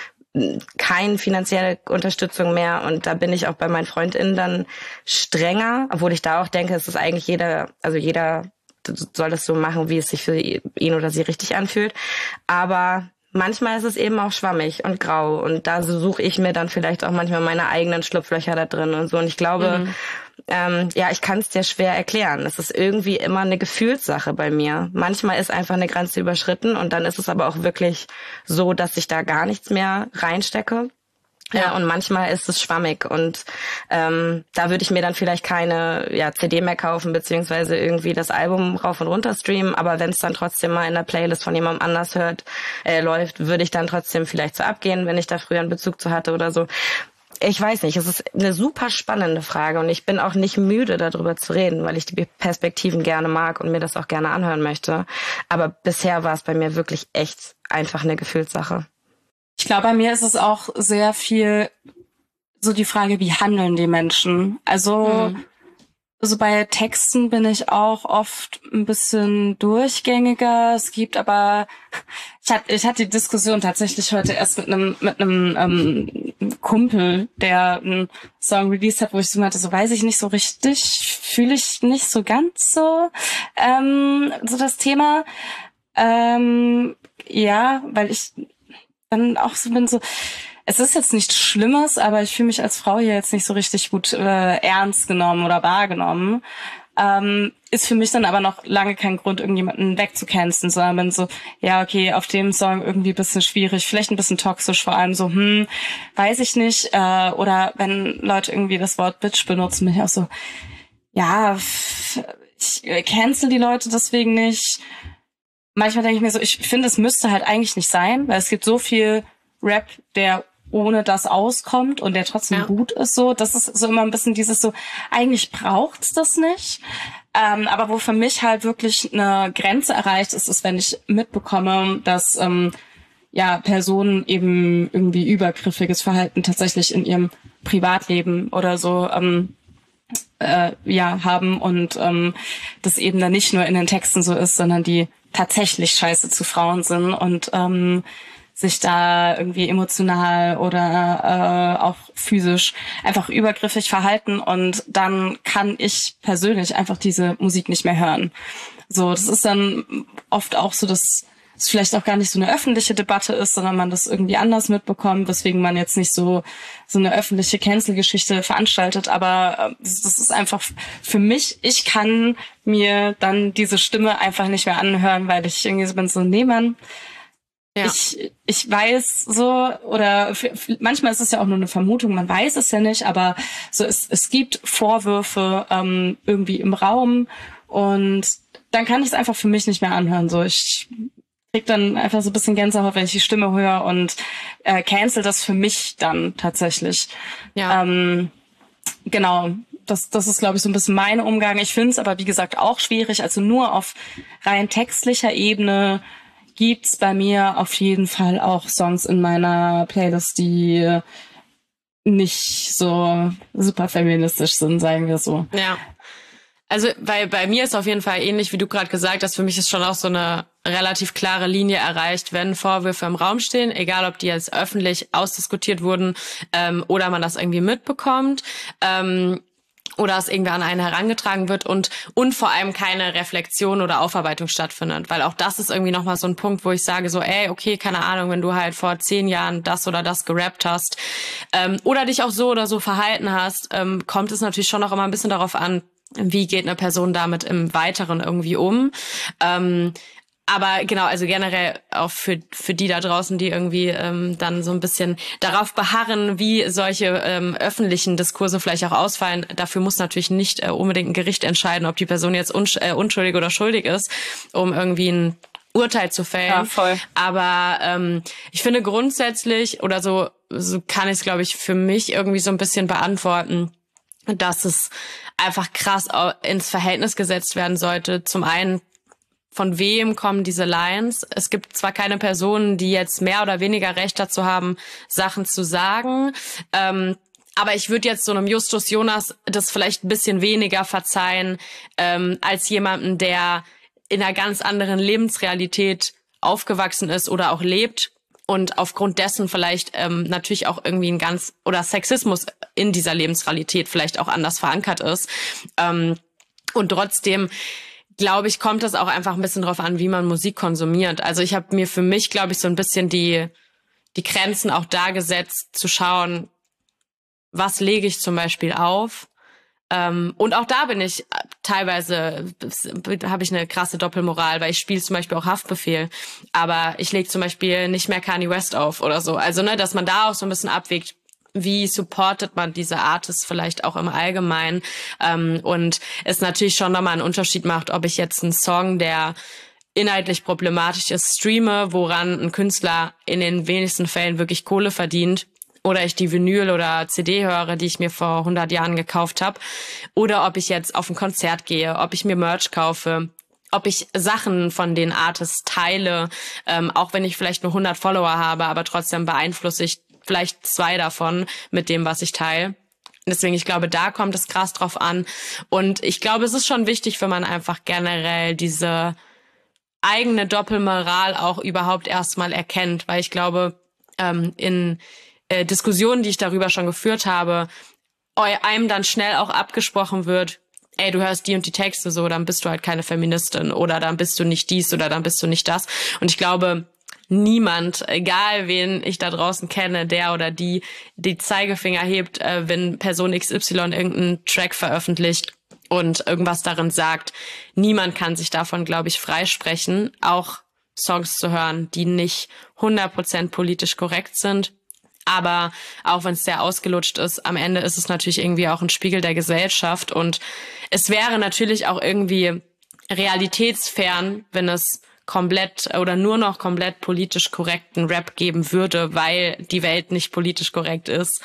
keine finanzielle Unterstützung mehr. Und da bin ich auch bei meinen FreundInnen dann strenger, obwohl ich da auch denke, es ist eigentlich jeder, also jeder soll das so machen, wie es sich für ihn oder sie richtig anfühlt. Aber manchmal ist es eben auch schwammig und grau und da suche ich mir dann vielleicht auch manchmal meine eigenen Schlupflöcher da drin und so. Und ich glaube, mhm. ähm, ja, ich kann es dir schwer erklären. Es ist irgendwie immer eine Gefühlssache bei mir. Manchmal ist einfach eine Grenze überschritten und dann ist es aber auch wirklich so, dass ich da gar nichts mehr reinstecke. Ja. ja, und manchmal ist es schwammig und ähm, da würde ich mir dann vielleicht keine ja, C D mehr kaufen, beziehungsweise irgendwie das Album rauf und runter streamen, aber wenn es dann trotzdem mal in der Playlist von jemandem anders hört, äh, läuft, würde ich dann trotzdem vielleicht so abgehen, wenn ich da früher einen Bezug zu hatte oder so. Ich weiß nicht, es ist eine super spannende Frage und ich bin auch nicht müde, darüber zu reden, weil ich die Perspektiven gerne mag und mir das auch gerne anhören möchte. Aber bisher war es bei mir wirklich echt einfach eine Gefühlssache. Ich glaube, bei mir ist es auch sehr viel so die Frage, wie handeln die Menschen? Also, mhm. so bei Texten bin ich auch oft ein bisschen durchgängiger. Es gibt aber, ich hatte, ich hatte die Diskussion tatsächlich heute erst mit einem, mit einem ähm, Kumpel, der einen Song released hat, wo ich so meinte, so weiß ich nicht so richtig, fühle ich nicht so ganz so, ähm, so das Thema. Ähm, ja, weil ich dann auch so bin so, es ist jetzt nichts Schlimmes, aber ich fühle mich als Frau hier jetzt nicht so richtig gut äh, ernst genommen oder wahrgenommen. Ähm, ist für mich dann aber noch lange kein Grund, irgendjemanden wegzucanceln, sondern bin so, ja, okay, auf dem Song irgendwie ein bisschen schwierig, vielleicht ein bisschen toxisch, vor allem so, hm, weiß ich nicht. Äh, oder wenn Leute irgendwie das Wort Bitch benutzen, bin ich auch so, ja, ich cancel die Leute deswegen nicht. Manchmal denke ich mir so, ich finde, es müsste halt eigentlich nicht sein, weil es gibt so viel Rap, der ohne das auskommt und der trotzdem ja. gut ist. So, das ist so immer ein bisschen dieses so, eigentlich braucht's das nicht. Ähm, aber wo für mich halt wirklich eine Grenze erreicht ist, ist, wenn ich mitbekomme, dass ähm, ja Personen eben irgendwie übergriffiges Verhalten tatsächlich in ihrem Privatleben oder so ähm, äh, ja haben und ähm, das eben dann nicht nur in den Texten so ist, sondern die tatsächlich scheiße zu Frauen sind und ähm, sich da irgendwie emotional oder äh, auch physisch einfach übergriffig verhalten und dann kann ich persönlich einfach diese Musik nicht mehr hören. So, das ist dann oft auch so, dass es vielleicht auch gar nicht so eine öffentliche Debatte ist, sondern man das irgendwie anders mitbekommt, weswegen man jetzt nicht so so eine öffentliche Cancel-Geschichte veranstaltet. Aber das ist einfach für mich, ich kann mir dann diese Stimme einfach nicht mehr anhören, weil ich irgendwie so bin so, nee, Mann, ja. ich ich weiß so, oder für, manchmal ist es ja auch nur eine Vermutung, man weiß es ja nicht, aber so es es gibt Vorwürfe ähm, irgendwie im Raum und dann kann ich es einfach für mich nicht mehr anhören. So, ich krieg dann einfach so ein bisschen Gänsehaut, wenn ich die Stimme höre und äh, cancel das für mich dann tatsächlich. Ja. Ähm, genau, das das ist, glaube ich, so ein bisschen mein Umgang. Ich finde es aber, wie gesagt, auch schwierig. Also nur auf rein textlicher Ebene gibt's bei mir auf jeden Fall auch Songs in meiner Playlist, die nicht so super feministisch sind, sagen wir so. Ja. Also bei bei mir ist auf jeden Fall ähnlich, wie du gerade gesagt hast. Für mich ist schon auch so eine relativ klare Linie erreicht, wenn Vorwürfe im Raum stehen, egal ob die jetzt öffentlich ausdiskutiert wurden ähm, oder man das irgendwie mitbekommt ähm, oder es irgendwie an einen herangetragen wird und und vor allem keine Reflexion oder Aufarbeitung stattfindet. Weil auch das ist irgendwie nochmal so ein Punkt, wo ich sage so, ey, okay, keine Ahnung, wenn du halt vor zehn Jahren das oder das gerappt hast ähm, oder dich auch so oder so verhalten hast, ähm, kommt es natürlich schon noch immer ein bisschen darauf an, wie geht eine Person damit im Weiteren irgendwie um. Ähm, aber genau, also generell auch für für die da draußen, die irgendwie ähm, dann so ein bisschen darauf beharren, wie solche ähm, öffentlichen Diskurse vielleicht auch ausfallen. Dafür muss natürlich nicht äh, unbedingt ein Gericht entscheiden, ob die Person jetzt unsch- äh, unschuldig oder schuldig ist, um irgendwie ein Urteil zu fällen. Ja, voll. Aber ähm, ich finde grundsätzlich, oder so, so kann ich es, glaube ich, für mich irgendwie so ein bisschen beantworten, dass es einfach krass ins Verhältnis gesetzt werden sollte. Zum einen, von wem kommen diese Lines? Es gibt zwar keine Personen, die jetzt mehr oder weniger Recht dazu haben, Sachen zu sagen, ähm, aber ich würde jetzt so einem Justus Jonas das vielleicht ein bisschen weniger verzeihen, ähm, als jemanden, der in einer ganz anderen Lebensrealität aufgewachsen ist oder auch lebt. Und aufgrund dessen vielleicht ähm, natürlich auch irgendwie ein ganz, oder Sexismus in dieser Lebensrealität vielleicht auch anders verankert ist. Ähm, und trotzdem glaube ich, kommt das auch einfach ein bisschen drauf an, wie man Musik konsumiert. Also ich habe mir für mich, glaube ich, so ein bisschen die die Grenzen auch da gesetzt, zu schauen, was lege ich zum Beispiel auf. Ähm, und auch da bin ich teilweise, habe ich eine krasse Doppelmoral, weil ich spiele zum Beispiel auch Haftbefehl, aber ich lege zum Beispiel nicht mehr Kanye West auf oder so. Also ne, dass man da auch so ein bisschen abwägt, wie supportet man diese Artists vielleicht auch im Allgemeinen, ähm, und es natürlich schon nochmal einen Unterschied macht, ob ich jetzt einen Song, der inhaltlich problematisch ist, streame, woran ein Künstler in den wenigsten Fällen wirklich Kohle verdient, oder ich die Vinyl oder C D höre, die ich mir vor hundert Jahren gekauft habe, oder ob ich jetzt auf ein Konzert gehe, ob ich mir Merch kaufe, ob ich Sachen von den Artists teile, ähm, auch wenn ich vielleicht nur hundert Follower habe, aber trotzdem beeinflusse ich vielleicht zwei davon mit dem, was ich teile. Deswegen, ich glaube, da kommt es krass drauf an. Und ich glaube, es ist schon wichtig, wenn man einfach generell diese eigene Doppelmoral auch überhaupt erstmal erkennt, weil ich glaube, ähm, in äh, Diskussionen, die ich darüber schon geführt habe, einem dann schnell auch abgesprochen wird, ey, du hörst die und die Texte so, dann bist du halt keine Feministin oder dann bist du nicht dies oder dann bist du nicht das. Und ich glaube, niemand, egal wen ich da draußen kenne, der oder die die Zeigefinger hebt, äh, wenn Person X Y irgendeinen Track veröffentlicht und irgendwas darin sagt. Niemand kann sich davon, glaube ich, freisprechen, auch Songs zu hören, die nicht hundert Prozent politisch korrekt sind. Aber auch wenn es sehr ausgelutscht ist, am Ende ist es natürlich irgendwie auch ein Spiegel der Gesellschaft. Und es wäre natürlich auch irgendwie realitätsfern, wenn es komplett oder nur noch komplett politisch korrekten Rap geben würde, weil die Welt nicht politisch korrekt ist.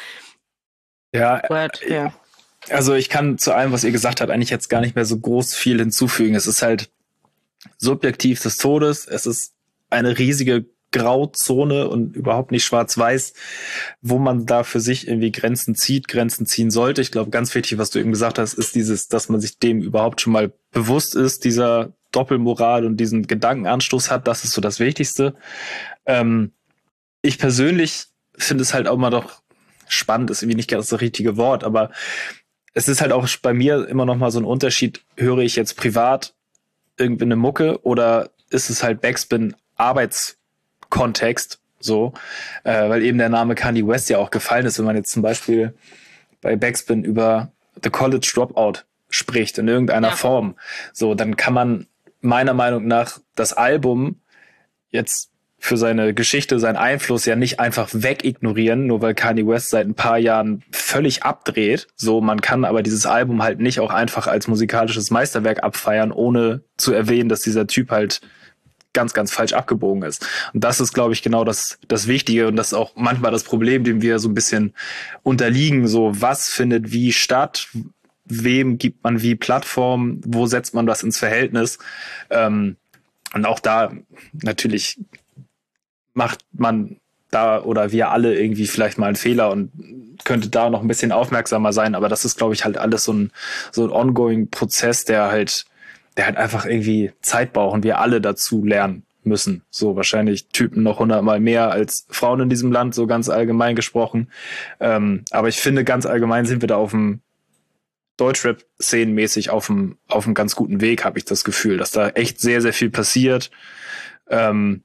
Ja, Word, ja. Also ich kann zu allem, was ihr gesagt habt, eigentlich jetzt gar nicht mehr so groß viel hinzufügen. Es ist halt subjektiv des Todes. Es ist eine riesige Grauzone und überhaupt nicht schwarz-weiß, wo man da für sich irgendwie Grenzen zieht, Grenzen ziehen sollte. Ich glaube, ganz wichtig, was du eben gesagt hast, ist dieses, dass man sich dem überhaupt schon mal bewusst ist, dieser Doppelmoral und diesen Gedankenanstoß hat. Das ist so das Wichtigste. Ähm, ich persönlich finde es halt auch mal doch spannend, ist irgendwie nicht ganz das richtige Wort, aber es ist halt auch bei mir immer noch mal so ein Unterschied, höre ich jetzt privat irgendwie eine Mucke oder ist es halt Backspin Arbeitskontext, so, äh, weil eben der Name Kanye West ja auch gefallen ist, wenn man jetzt zum Beispiel bei Backspin über The College Dropout spricht in irgendeiner ja. Form, so, dann kann man meiner Meinung nach das Album jetzt für seine Geschichte, seinen Einfluss ja nicht einfach wegignorieren, nur weil Kanye West seit ein paar Jahren völlig abdreht. So, man kann aber dieses Album halt nicht auch einfach als musikalisches Meisterwerk abfeiern, ohne zu erwähnen, dass dieser Typ halt ganz, ganz falsch abgebogen ist. Und das ist, glaube ich, genau das, das Wichtige und das ist auch manchmal das Problem, dem wir so ein bisschen unterliegen. So, was findet wie statt? Wem gibt man wie Plattform? Wo setzt man das ins Verhältnis? Ähm, und auch da natürlich macht man da oder wir alle irgendwie vielleicht mal einen Fehler und könnte da noch ein bisschen aufmerksamer sein, aber das ist, glaube ich, halt alles so ein so ein ongoing Prozess, der halt der halt einfach irgendwie Zeit braucht und wir alle dazu lernen müssen. So wahrscheinlich Typen noch hundertmal mehr als Frauen in diesem Land, so ganz allgemein gesprochen. Ähm, aber ich finde, ganz allgemein sind wir da auf dem Deutschrap-Szenenmäßig auf dem auf einem ganz guten Weg, habe ich das Gefühl, dass da echt sehr, sehr viel passiert. Ähm,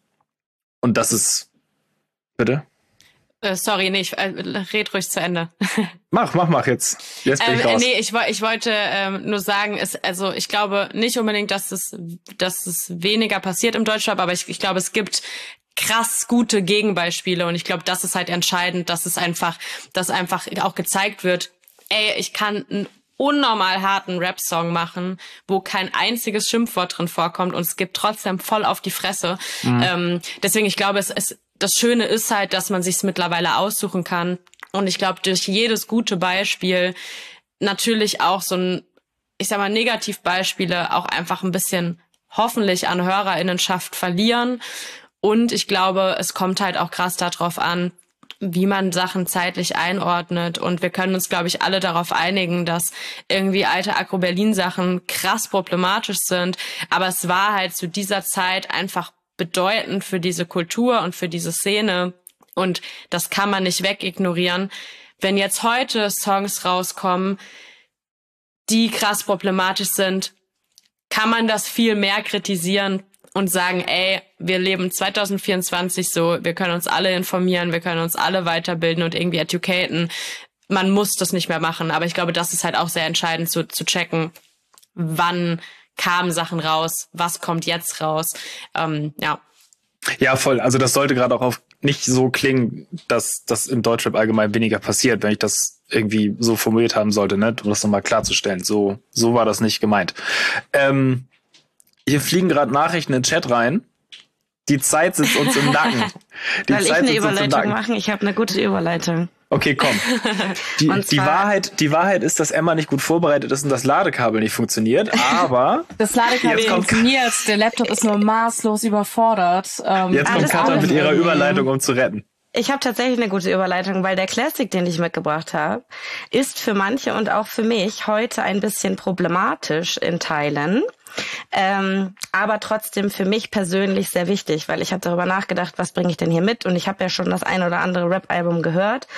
Und das ist, bitte? Äh, sorry, nee, ich äh, red ruhig zu Ende. Mach, mach, mach jetzt. Jetzt bin ähm, ich raus. Nee, ich, ich wollte ähm, nur sagen, es, also ich glaube nicht unbedingt, dass es, dass es weniger passiert im Deutschrap, aber ich, ich glaube, es gibt krass gute Gegenbeispiele und ich glaube, das ist halt entscheidend, dass es einfach, dass einfach auch gezeigt wird, ey, ich kann ein unnormal harten Rap-Song machen, wo kein einziges Schimpfwort drin vorkommt und es gibt trotzdem voll auf die Fresse. Mhm. Ähm, deswegen, ich glaube, es, es, das Schöne ist halt, dass man sich's mittlerweile aussuchen kann. Und ich glaube, durch jedes gute Beispiel natürlich auch so ein, ich sag mal, Negativbeispiele auch einfach ein bisschen hoffentlich an HörerInnenschaft verlieren. Und ich glaube, es kommt halt auch krass darauf an, wie man Sachen zeitlich einordnet. Und wir können uns, glaube ich, alle darauf einigen, dass irgendwie alte Agro-Berlin-Sachen krass problematisch sind. Aber es war halt zu dieser Zeit einfach bedeutend für diese Kultur und für diese Szene. Und das kann man nicht wegignorieren. Wenn jetzt heute Songs rauskommen, die krass problematisch sind, kann man das viel mehr kritisieren und sagen, ey, wir leben zwanzig vierundzwanzig so, wir können uns alle informieren, wir können uns alle weiterbilden und irgendwie educaten. Man muss das nicht mehr machen, aber ich glaube, das ist halt auch sehr entscheidend zu, zu checken, wann kamen Sachen raus, was kommt jetzt raus, ähm, ja. Ja, voll. Also das sollte gerade auch auf nicht so klingen, dass das im Deutschrap allgemein weniger passiert, wenn ich das irgendwie so formuliert haben sollte, ne? Um das nochmal klarzustellen. So, so war das nicht gemeint. Ähm, hier fliegen gerade Nachrichten in den Chat rein. Die Zeit sitzt uns im Nacken. Die Soll Zeit ich eine sitzt uns im Überleitung Nacken. machen? Ich habe eine gute Überleitung. Okay, komm. Die, Und die zwar- Wahrheit, die Wahrheit ist, dass Emma nicht gut vorbereitet ist und das Ladekabel nicht funktioniert, aber Das Ladekabel Jetzt kommt- funktioniert, der Laptop ist nur maßlos überfordert. Ähm, jetzt kommt Alles Katja alles mit ihrer irgendwie. Überleitung, um zu retten. Ich habe tatsächlich eine gute Überleitung, weil der Classic, den ich mitgebracht habe, ist für manche und auch für mich heute ein bisschen problematisch in Teilen. Ähm, aber trotzdem für mich persönlich sehr wichtig, weil ich habe darüber nachgedacht, was bringe ich denn hier mit? Und ich habe ja schon das ein oder andere Rap-Album gehört.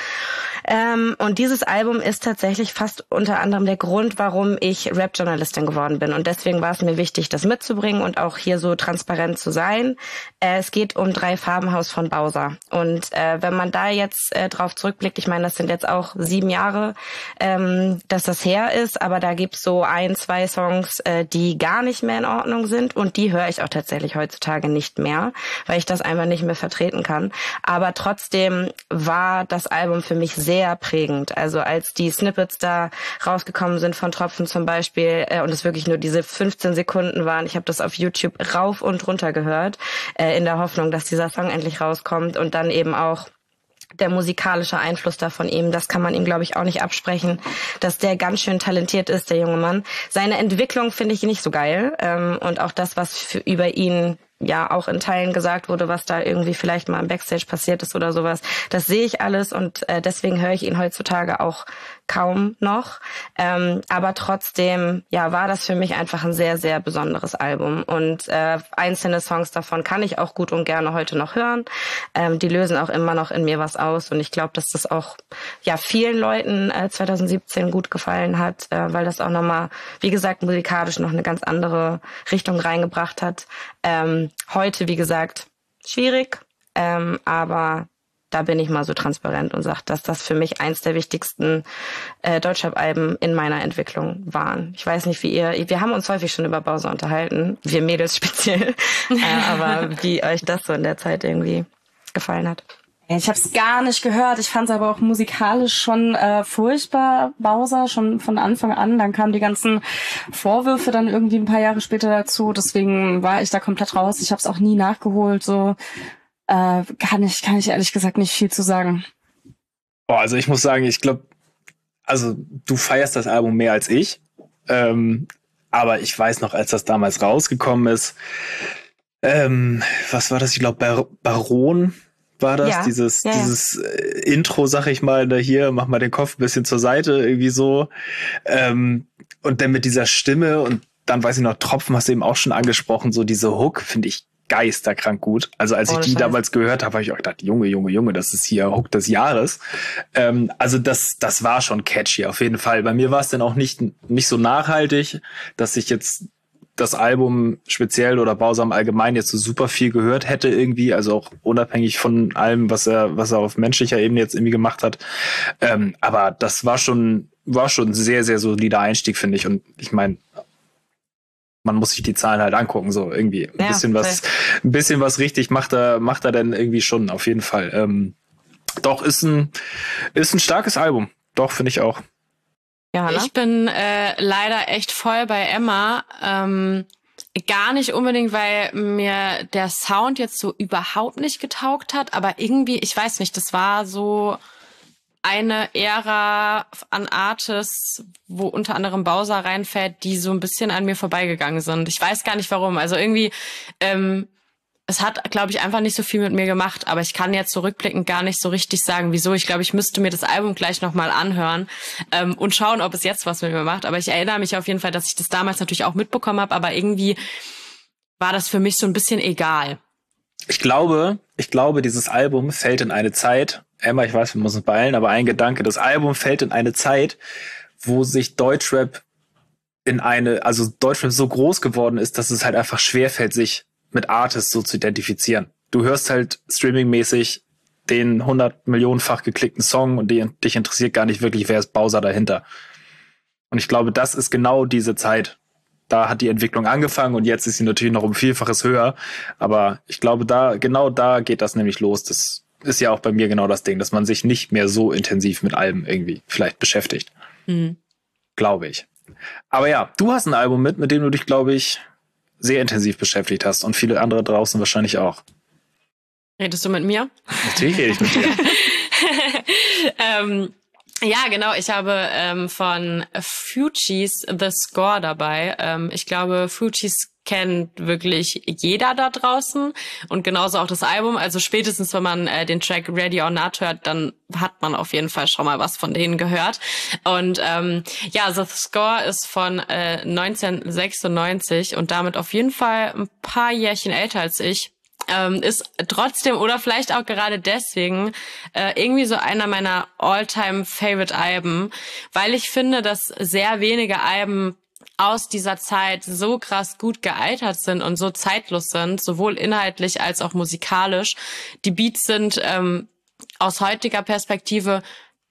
Ähm, und dieses Album ist tatsächlich fast unter anderem der Grund, warum ich Rap-Journalistin geworden bin. Und deswegen war es mir wichtig, das mitzubringen und auch hier so transparent zu sein. Äh, es geht um Drei Farbenhaus von Bowser. Und äh, wenn man da jetzt äh, drauf zurückblickt, ich meine, das sind jetzt auch sieben Jahre, ähm, dass das her ist, aber da gibt's so ein, zwei Songs, äh, die gar nicht mehr in Ordnung sind und die höre ich auch tatsächlich heutzutage nicht mehr, weil ich das einfach nicht mehr vertreten kann. Aber trotzdem war das Album für mich sehr prägend. Also als die Snippets da rausgekommen sind von Tropfen zum Beispiel äh, und es wirklich nur diese fünfzehn Sekunden waren, ich habe das auf YouTube rauf und runter gehört, äh, in der Hoffnung, dass dieser Song endlich rauskommt und dann eben auch der musikalische Einfluss da von ihm, das kann man ihm, glaube ich, auch nicht absprechen, dass der ganz schön talentiert ist, der junge Mann. Seine Entwicklung finde ich nicht so geil ähm, und auch das, was für, über ihn ja auch in Teilen gesagt wurde, was da irgendwie vielleicht mal im Backstage passiert ist oder sowas, das sehe ich alles und äh, deswegen höre ich ihn heutzutage auch kaum noch. Ähm, aber trotzdem, ja, war das für mich einfach ein sehr, sehr besonderes Album. Und äh, einzelne Songs davon kann ich auch gut und gerne heute noch hören. Ähm, die lösen auch immer noch in mir was aus. Und ich glaube, dass das auch ja vielen Leuten äh, zwanzig siebzehn gut gefallen hat, äh, weil das auch nochmal, wie gesagt, musikalisch noch eine ganz andere Richtung reingebracht hat. Ähm, heute, wie gesagt, schwierig, ähm, aber da bin ich mal so transparent und sage, dass das für mich eins der wichtigsten äh, Deutschrap-Alben in meiner Entwicklung waren. Ich weiß nicht, wie ihr, wir haben uns häufig schon über Bowser unterhalten, wir Mädels speziell, äh, aber wie euch das so in der Zeit irgendwie gefallen hat. Ich habe es gar nicht gehört. Ich fand es aber auch musikalisch schon äh, furchtbar, Bowser, schon von Anfang an. Dann kamen die ganzen Vorwürfe dann irgendwie ein paar Jahre später dazu. Deswegen war ich da komplett raus. Ich habe es auch nie nachgeholt. So äh, kann ich kann ich ehrlich gesagt nicht viel zu sagen. Boah, also ich muss sagen, ich glaube, also du feierst das Album mehr als ich. Ähm, aber ich weiß noch, als das damals rausgekommen ist, ähm, was war das? Ich glaube, Bar- Baron war das, Ja, dieses ja, ja. dieses äh, Intro, sag ich mal, da hier, mach mal den Kopf ein bisschen zur Seite, irgendwie so. Ähm, und dann mit dieser Stimme und dann, weiß ich noch, Tropfen hast du eben auch schon angesprochen, so diese Hook finde ich geisterkrank gut. Also als Ohne ich die Scheiß. damals gehört habe, habe ich auch gedacht, Junge, Junge, Junge, das ist hier Hook des Jahres. Ähm, also das das war schon catchy, auf jeden Fall. Bei mir war es dann auch nicht nicht so nachhaltig, dass ich jetzt das Album speziell oder Bowser im Allgemeinen jetzt so super viel gehört hätte irgendwie, also auch unabhängig von allem, was er was er auf menschlicher Ebene jetzt irgendwie gemacht hat. Ähm, aber das war schon war schon ein sehr, sehr solider Einstieg, finde ich. Und ich meine, man muss sich die Zahlen halt angucken, so irgendwie. Ein Ja, bisschen was, ein bisschen was richtig macht er, macht er dann irgendwie schon, auf jeden Fall. Ähm, doch, ist ein, ist ein starkes Album. Doch, finde ich auch. Johanna? Ich bin äh, leider echt voll bei Emma. Ähm, gar nicht unbedingt, weil mir der Sound jetzt so überhaupt nicht getaugt hat, aber irgendwie, ich weiß nicht, das war so eine Ära an Artists, wo unter anderem Bowser reinfällt, die so ein bisschen an mir vorbeigegangen sind. Ich weiß gar nicht warum. Also irgendwie, ähm, es hat, glaube ich, einfach nicht so viel mit mir gemacht, aber ich kann jetzt zurückblickend gar nicht so richtig sagen, wieso. Ich glaube, ich müsste mir das Album gleich nochmal anhören ähm, und schauen, ob es jetzt was mit mir macht. Aber ich erinnere mich auf jeden Fall, dass ich das damals natürlich auch mitbekommen habe, aber irgendwie war das für mich so ein bisschen egal. Ich glaube, ich glaube, dieses Album fällt in eine Zeit, Emma, ich weiß, wir müssen uns beeilen, aber ein Gedanke, das Album fällt in eine Zeit, wo sich Deutschrap in eine, also Deutschrap so groß geworden ist, dass es halt einfach schwerfällt, sich mit Artists so zu identifizieren. Du hörst halt streamingmäßig den hundert Millionenfach geklickten Song und die, dich interessiert gar nicht wirklich, wer ist Bowser dahinter. Und ich glaube, das ist genau diese Zeit. Da hat die Entwicklung angefangen und jetzt ist sie natürlich noch um Vielfaches höher. Aber ich glaube, da, genau da geht das nämlich los. Das ist ja auch bei mir genau das Ding, dass man sich nicht mehr so intensiv mit Alben irgendwie vielleicht beschäftigt. Mhm. Glaube ich. Aber ja, du hast ein Album mit, mit dem du dich, glaube ich, sehr intensiv beschäftigt hast und viele andere draußen wahrscheinlich auch. Redest du mit mir? Natürlich rede ich mit dir. ähm, ja, genau. Ich habe ähm, von Fugees The Score dabei. Ähm, ich glaube, Fugees kennt wirklich jeder da draußen und genauso auch das Album. Also spätestens, wenn man äh, den Track Ready or Not hört, dann hat man auf jeden Fall schon mal was von denen gehört. Und ähm, ja, The Score ist von äh, neunzehnhundertsechsundneunzig und damit auf jeden Fall ein paar Jährchen älter als ich. Ähm, ist trotzdem oder vielleicht auch gerade deswegen äh, irgendwie so einer meiner All-Time-Favorite-Alben, weil ich finde, dass sehr wenige Alben aus dieser Zeit so krass gut gealtert sind und so zeitlos sind, sowohl inhaltlich als auch musikalisch. Die Beats sind ähm, aus heutiger Perspektive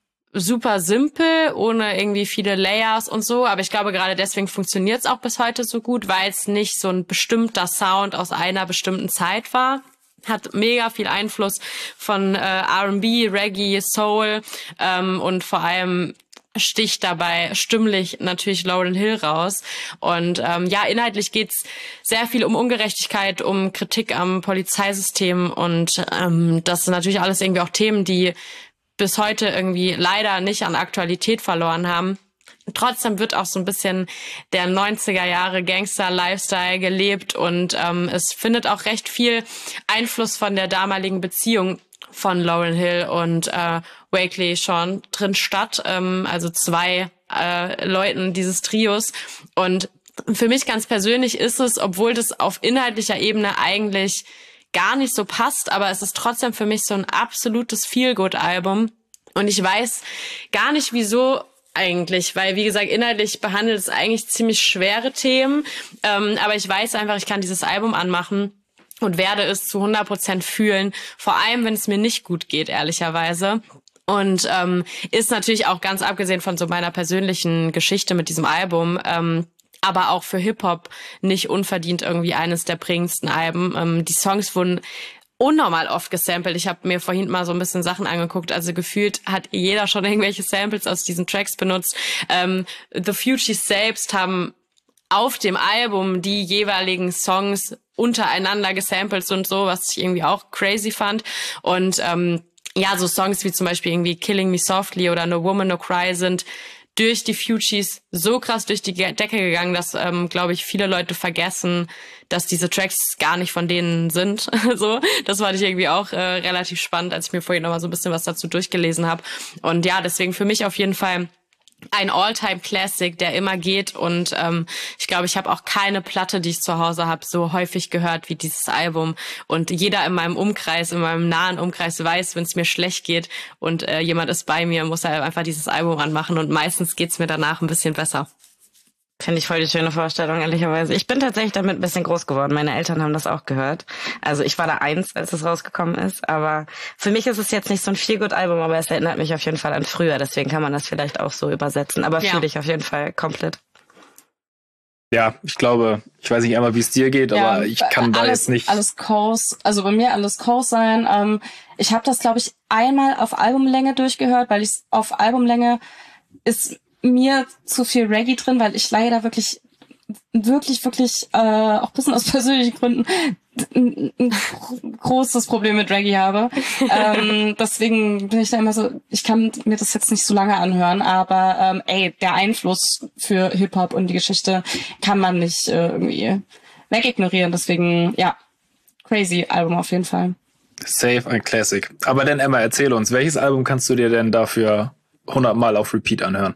super simpel, ohne irgendwie viele Layers und so, aber ich glaube, gerade deswegen funktioniert es auch bis heute so gut, weil es nicht so ein bestimmter Sound aus einer bestimmten Zeit war. Hat mega viel Einfluss von äh, R and B, Reggae, Soul ähm, und vor allem sticht dabei stimmlich natürlich Lauryn Hill raus. Und ähm, ja, inhaltlich geht's sehr viel um Ungerechtigkeit, um Kritik am Polizeisystem und ähm, das sind natürlich alles irgendwie auch Themen, die bis heute irgendwie leider nicht an Aktualität verloren haben. Trotzdem wird auch so ein bisschen der neunziger Jahre Gangster-Lifestyle gelebt und ähm, es findet auch recht viel Einfluss von der damaligen Beziehung von Lauryn Hill und äh, Wakely Shawn drin statt, ähm, also zwei äh, Leuten dieses Trios. Und für mich ganz persönlich ist es, obwohl das auf inhaltlicher Ebene eigentlich gar nicht so passt, aber es ist trotzdem für mich so ein absolutes Feel-Good-Album und ich weiß gar nicht wieso eigentlich, weil wie gesagt, inhaltlich behandelt es eigentlich ziemlich schwere Themen, ähm, aber ich weiß einfach, ich kann dieses Album anmachen und werde es zu hundert Prozent fühlen, vor allem wenn es mir nicht gut geht, ehrlicherweise. Und ähm, ist natürlich auch ganz abgesehen von so meiner persönlichen Geschichte mit diesem Album, ähm, aber auch für Hip-Hop nicht unverdient irgendwie eines der prägendsten Alben. Ähm, die Songs wurden unnormal oft gesampelt. Ich habe mir vorhin mal so ein bisschen Sachen angeguckt. Also gefühlt hat jeder schon irgendwelche Samples aus diesen Tracks benutzt. Ähm, The Fugees selbst haben auf dem Album die jeweiligen Songs untereinander gesampelt und so, was ich irgendwie auch crazy fand. Und ähm, ja, so Songs wie zum Beispiel irgendwie Killing Me Softly oder No Woman No Cry sind durch die Fugees so krass durch die Decke gegangen, dass, ähm, glaube ich, viele Leute vergessen, dass diese Tracks gar nicht von denen sind. So, das fand ich irgendwie auch äh, relativ spannend, als ich mir vorhin noch mal so ein bisschen was dazu durchgelesen habe. Und ja, deswegen für mich auf jeden Fall ein All-Time-Classic, der immer geht. Und ähm, ich glaube, ich habe auch keine Platte, die ich zu Hause habe, so häufig gehört wie dieses Album. Und jeder in meinem Umkreis, in meinem nahen Umkreis weiß, wenn es mir schlecht geht und äh, jemand ist bei mir, muss er einfach dieses Album anmachen. Und meistens geht's mir danach ein bisschen besser. Finde ich voll die schöne Vorstellung, ehrlicherweise. Ich bin tatsächlich damit ein bisschen groß geworden. Meine Eltern haben das auch gehört. Also ich war da eins, als es rausgekommen ist. Aber für mich ist es jetzt nicht so ein Feel-Good-Album, aber es erinnert mich auf jeden Fall an früher. Deswegen kann man das vielleicht auch so übersetzen. Aber ja, fühle ich auf jeden Fall komplett. Ja, ich glaube, ich weiß nicht einmal, wie es dir geht, ja, aber ich kann da alles, jetzt nicht... Alles Course, also bei mir alles Course sein. Ähm, ich habe das, glaube ich, einmal auf Albumlänge durchgehört, weil ich auf Albumlänge ist mir zu viel Reggae drin, weil ich leider wirklich, wirklich, wirklich, äh, auch ein bisschen aus persönlichen Gründen ein, ein großes Problem mit Reggae habe. ähm, deswegen bin ich da immer so, ich kann mir das jetzt nicht so lange anhören, aber ähm, ey, der Einfluss für Hip-Hop und die Geschichte kann man nicht äh, irgendwie wegignorieren. Deswegen, ja, crazy Album auf jeden Fall. Safe, ein Classic. Aber dann, Emma, erzähl uns, welches Album kannst du dir denn dafür hundert Mal auf Repeat anhören?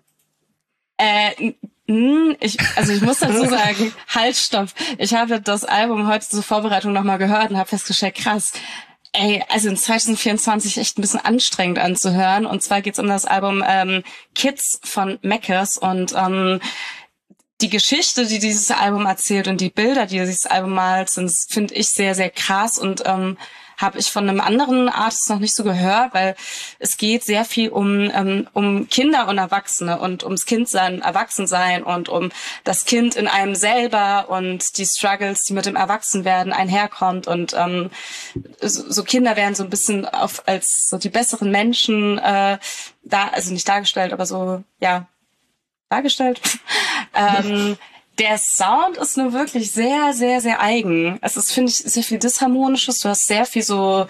Äh, ich, also ich muss dazu sagen, halt, stopp. Ich habe das Album heute zur Vorbereitung nochmal gehört und habe festgestellt, krass, ey, also in zwanzig vierundzwanzig echt ein bisschen anstrengend anzuhören. Und zwar geht's um das Album ähm, Kids von Mackers und ähm, die Geschichte, die dieses Album erzählt und die Bilder, die dieses Album malt, sind, finde ich, sehr, sehr krass und ähm, habe ich von einem anderen Artist noch nicht so gehört, weil es geht sehr viel um ähm, um Kinder und Erwachsene und ums Kindsein, Erwachsensein und um das Kind in einem selber und die Struggles, die mit dem Erwachsenwerden einherkommt und ähm, so, so Kinder werden so ein bisschen auf als so die besseren Menschen äh, da, also nicht dargestellt, aber so ja dargestellt. ähm, Der Sound ist nur wirklich sehr, sehr, sehr eigen. Es ist, finde ich, sehr viel Disharmonisches. Du hast sehr viel so,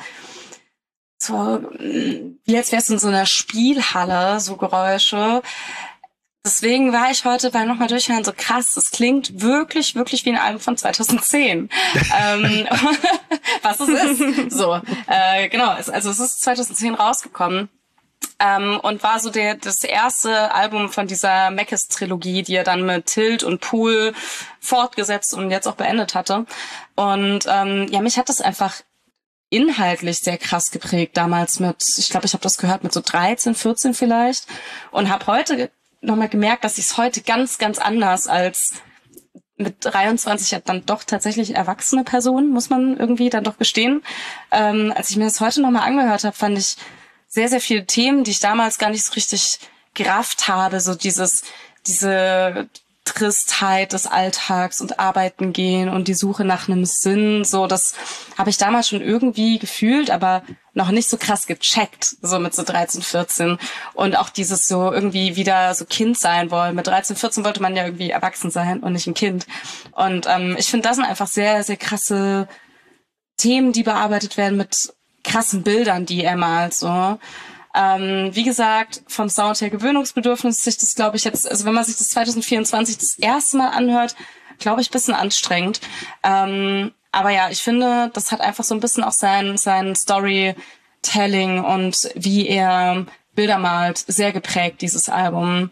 so wie als wärst du in so einer Spielhalle, so Geräusche. Deswegen war ich heute beim nochmal durchhören so krass. Es klingt wirklich, wirklich wie ein Album von zweitausendzehn. ähm, was es ist. So, äh, genau. Also es ist zweitausendzehn rausgekommen. Ähm, und war so der das erste Album von dieser Mackes-Trilogie, die er dann mit Tilt und Pool fortgesetzt und jetzt auch beendet hatte. Und ähm, ja, mich hat das einfach inhaltlich sehr krass geprägt damals mit, ich glaube, ich habe das gehört mit so dreizehn, vierzehn vielleicht und habe heute nochmal gemerkt, dass ich es heute ganz, ganz anders als mit dreiundzwanzig ja dann doch tatsächlich erwachsene Person, muss man irgendwie dann doch gestehen. Ähm, als ich mir das heute nochmal angehört habe, fand ich sehr, sehr viele Themen, die ich damals gar nicht so richtig gerafft habe, so dieses, diese Tristheit des Alltags und Arbeiten gehen und die Suche nach einem Sinn, so, das habe ich damals schon irgendwie gefühlt, aber noch nicht so krass gecheckt, so mit so dreizehn, vierzehn und auch dieses so irgendwie wieder so Kind sein wollen. Mit dreizehn, vierzehn wollte man ja irgendwie erwachsen sein und nicht ein Kind. Und ähm, ich finde, das sind einfach sehr, sehr krasse Themen, die bearbeitet werden mit krassen Bildern, die er malt, so. Ähm, wie gesagt, vom Sound her gewöhnungsbedürfnis, sich das, glaube ich, jetzt, also wenn man sich das zwanzig vierundzwanzig das erste Mal anhört, glaube ich, ein bisschen anstrengend. Ähm, aber ja, ich finde, das hat einfach so ein bisschen auch sein, sein Storytelling und wie er Bilder malt, sehr geprägt, dieses Album.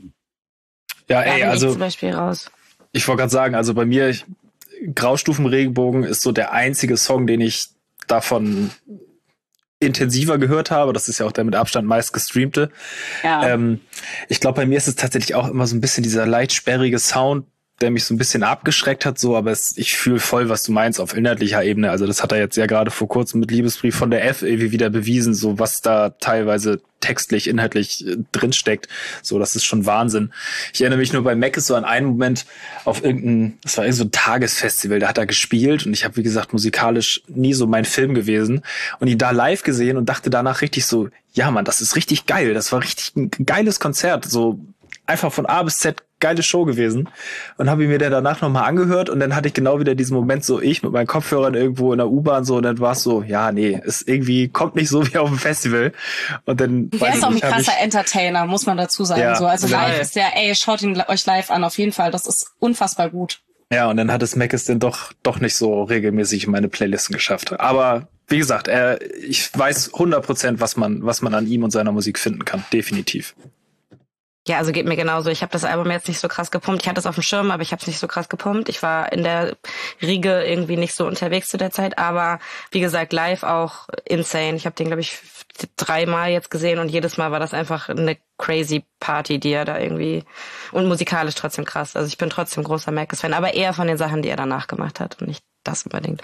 Ja, ey, Da bin also, ich zum Beispiel raus. ich wollte gerade sagen, also bei mir, ich, Graustufenregenbogen ist so der einzige Song, den ich davon intensiver gehört habe. Das ist ja auch der mit Abstand meist gestreamte. Ja. Ähm, ich glaube, bei mir ist es tatsächlich auch immer so ein bisschen dieser leicht sperrige Sound, der mich so ein bisschen abgeschreckt hat, so, aber es, ich fühle voll, was du meinst auf inhaltlicher Ebene. Also das hat er jetzt ja gerade vor kurzem mit Liebesbrief von der F irgendwie wieder bewiesen, so was da teilweise textlich, inhaltlich äh, drinsteckt. So, das ist schon Wahnsinn. Ich erinnere mich nur bei Mackes so an einen Moment auf irgendein, das war irgend so ein Tagesfestival, da hat er gespielt und ich habe, wie gesagt, musikalisch nie so mein Film gewesen und ihn da live gesehen und dachte danach richtig so, ja Mann, das ist richtig geil, das war richtig ein geiles Konzert, so einfach von A bis Z geile Show gewesen und habe ich mir dann danach nochmal angehört und dann hatte ich genau wieder diesen Moment so, ich mit meinen Kopfhörern irgendwo in der U-Bahn so und dann war es so, ja, nee, es irgendwie kommt nicht so wie auf dem Festival und dann Der ist auch ein krasser ich, Entertainer, muss man dazu sagen. Ja, so. Also ja. live ist der, ey, schaut ihn euch live an, auf jeden Fall, das ist unfassbar gut. Ja, und dann hat es Mackes dann doch doch nicht so regelmäßig in meine Playlisten geschafft. Aber wie gesagt, er, ich weiß hundert Prozent, was man was man an ihm und seiner Musik finden kann, definitiv. Ja, also geht mir genauso. Ich habe das Album jetzt nicht so krass gepumpt. Ich hatte es auf dem Schirm, aber ich habe es nicht so krass gepumpt. Ich war in der Riege irgendwie nicht so unterwegs zu der Zeit. Aber wie gesagt, live auch insane. Ich habe den, glaube ich, dreimal jetzt gesehen und jedes Mal war das einfach eine crazy Party, die er da irgendwie... Und musikalisch trotzdem krass. Also ich bin trotzdem großer Mackes-Fan, aber eher von den Sachen, die er danach gemacht hat und nicht das unbedingt.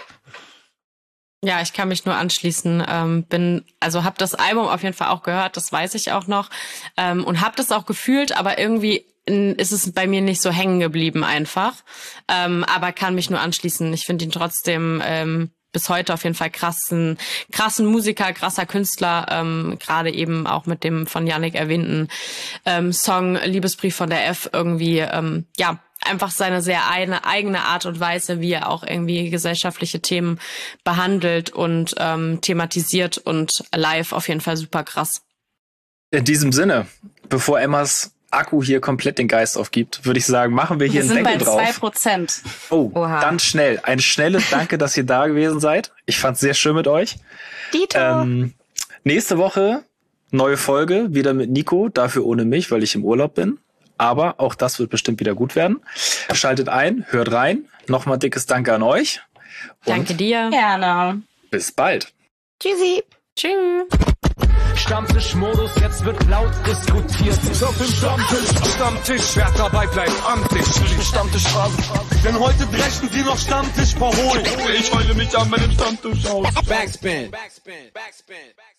Ja, ich kann mich nur anschließen. Ähm, bin, also habe das Album auf jeden Fall auch gehört, das weiß ich auch noch, ähm, und habe das auch gefühlt, aber irgendwie ist es bei mir nicht so hängen geblieben einfach. Ähm, aber kann mich nur anschließen. Ich finde ihn trotzdem ähm, bis heute auf jeden Fall krassen, krassen Musiker, krasser Künstler. Ähm, Gerade eben auch mit dem von Yannick erwähnten ähm, Song Liebesbrief von der F irgendwie, ähm, ja. einfach seine sehr eine, eigene Art und Weise, wie er auch irgendwie gesellschaftliche Themen behandelt und ähm, thematisiert und live auf jeden Fall super krass. In diesem Sinne, bevor Emmas Akku hier komplett den Geist aufgibt, würde ich sagen, machen wir hier wir einen Deckel drauf. Wir sind bei zwei Prozent. Oh, Oha. Ganz schnell. Ein schnelles Danke, dass ihr da gewesen seid. Ich fand's sehr schön mit euch. Dito! Ähm, nächste Woche neue Folge, wieder mit Nico, dafür ohne mich, weil ich im Urlaub bin. Aber auch das wird bestimmt wieder gut werden. Schaltet ein, hört rein. Nochmal dickes Danke an euch. Und Danke dir. Gerne. bis bald. Tschüssi! Tschüss. Stammtischmodus, jetzt wird laut diskutiert. Auf dem Stammtisch, Stammtisch, wer dabei bleibt, amtlich. Stammtischphase, denn heute brechen sie noch Stammtisch verholen. Ich heule mich an meinem Stammtisch aus. Backspin. Backspin. Backspin.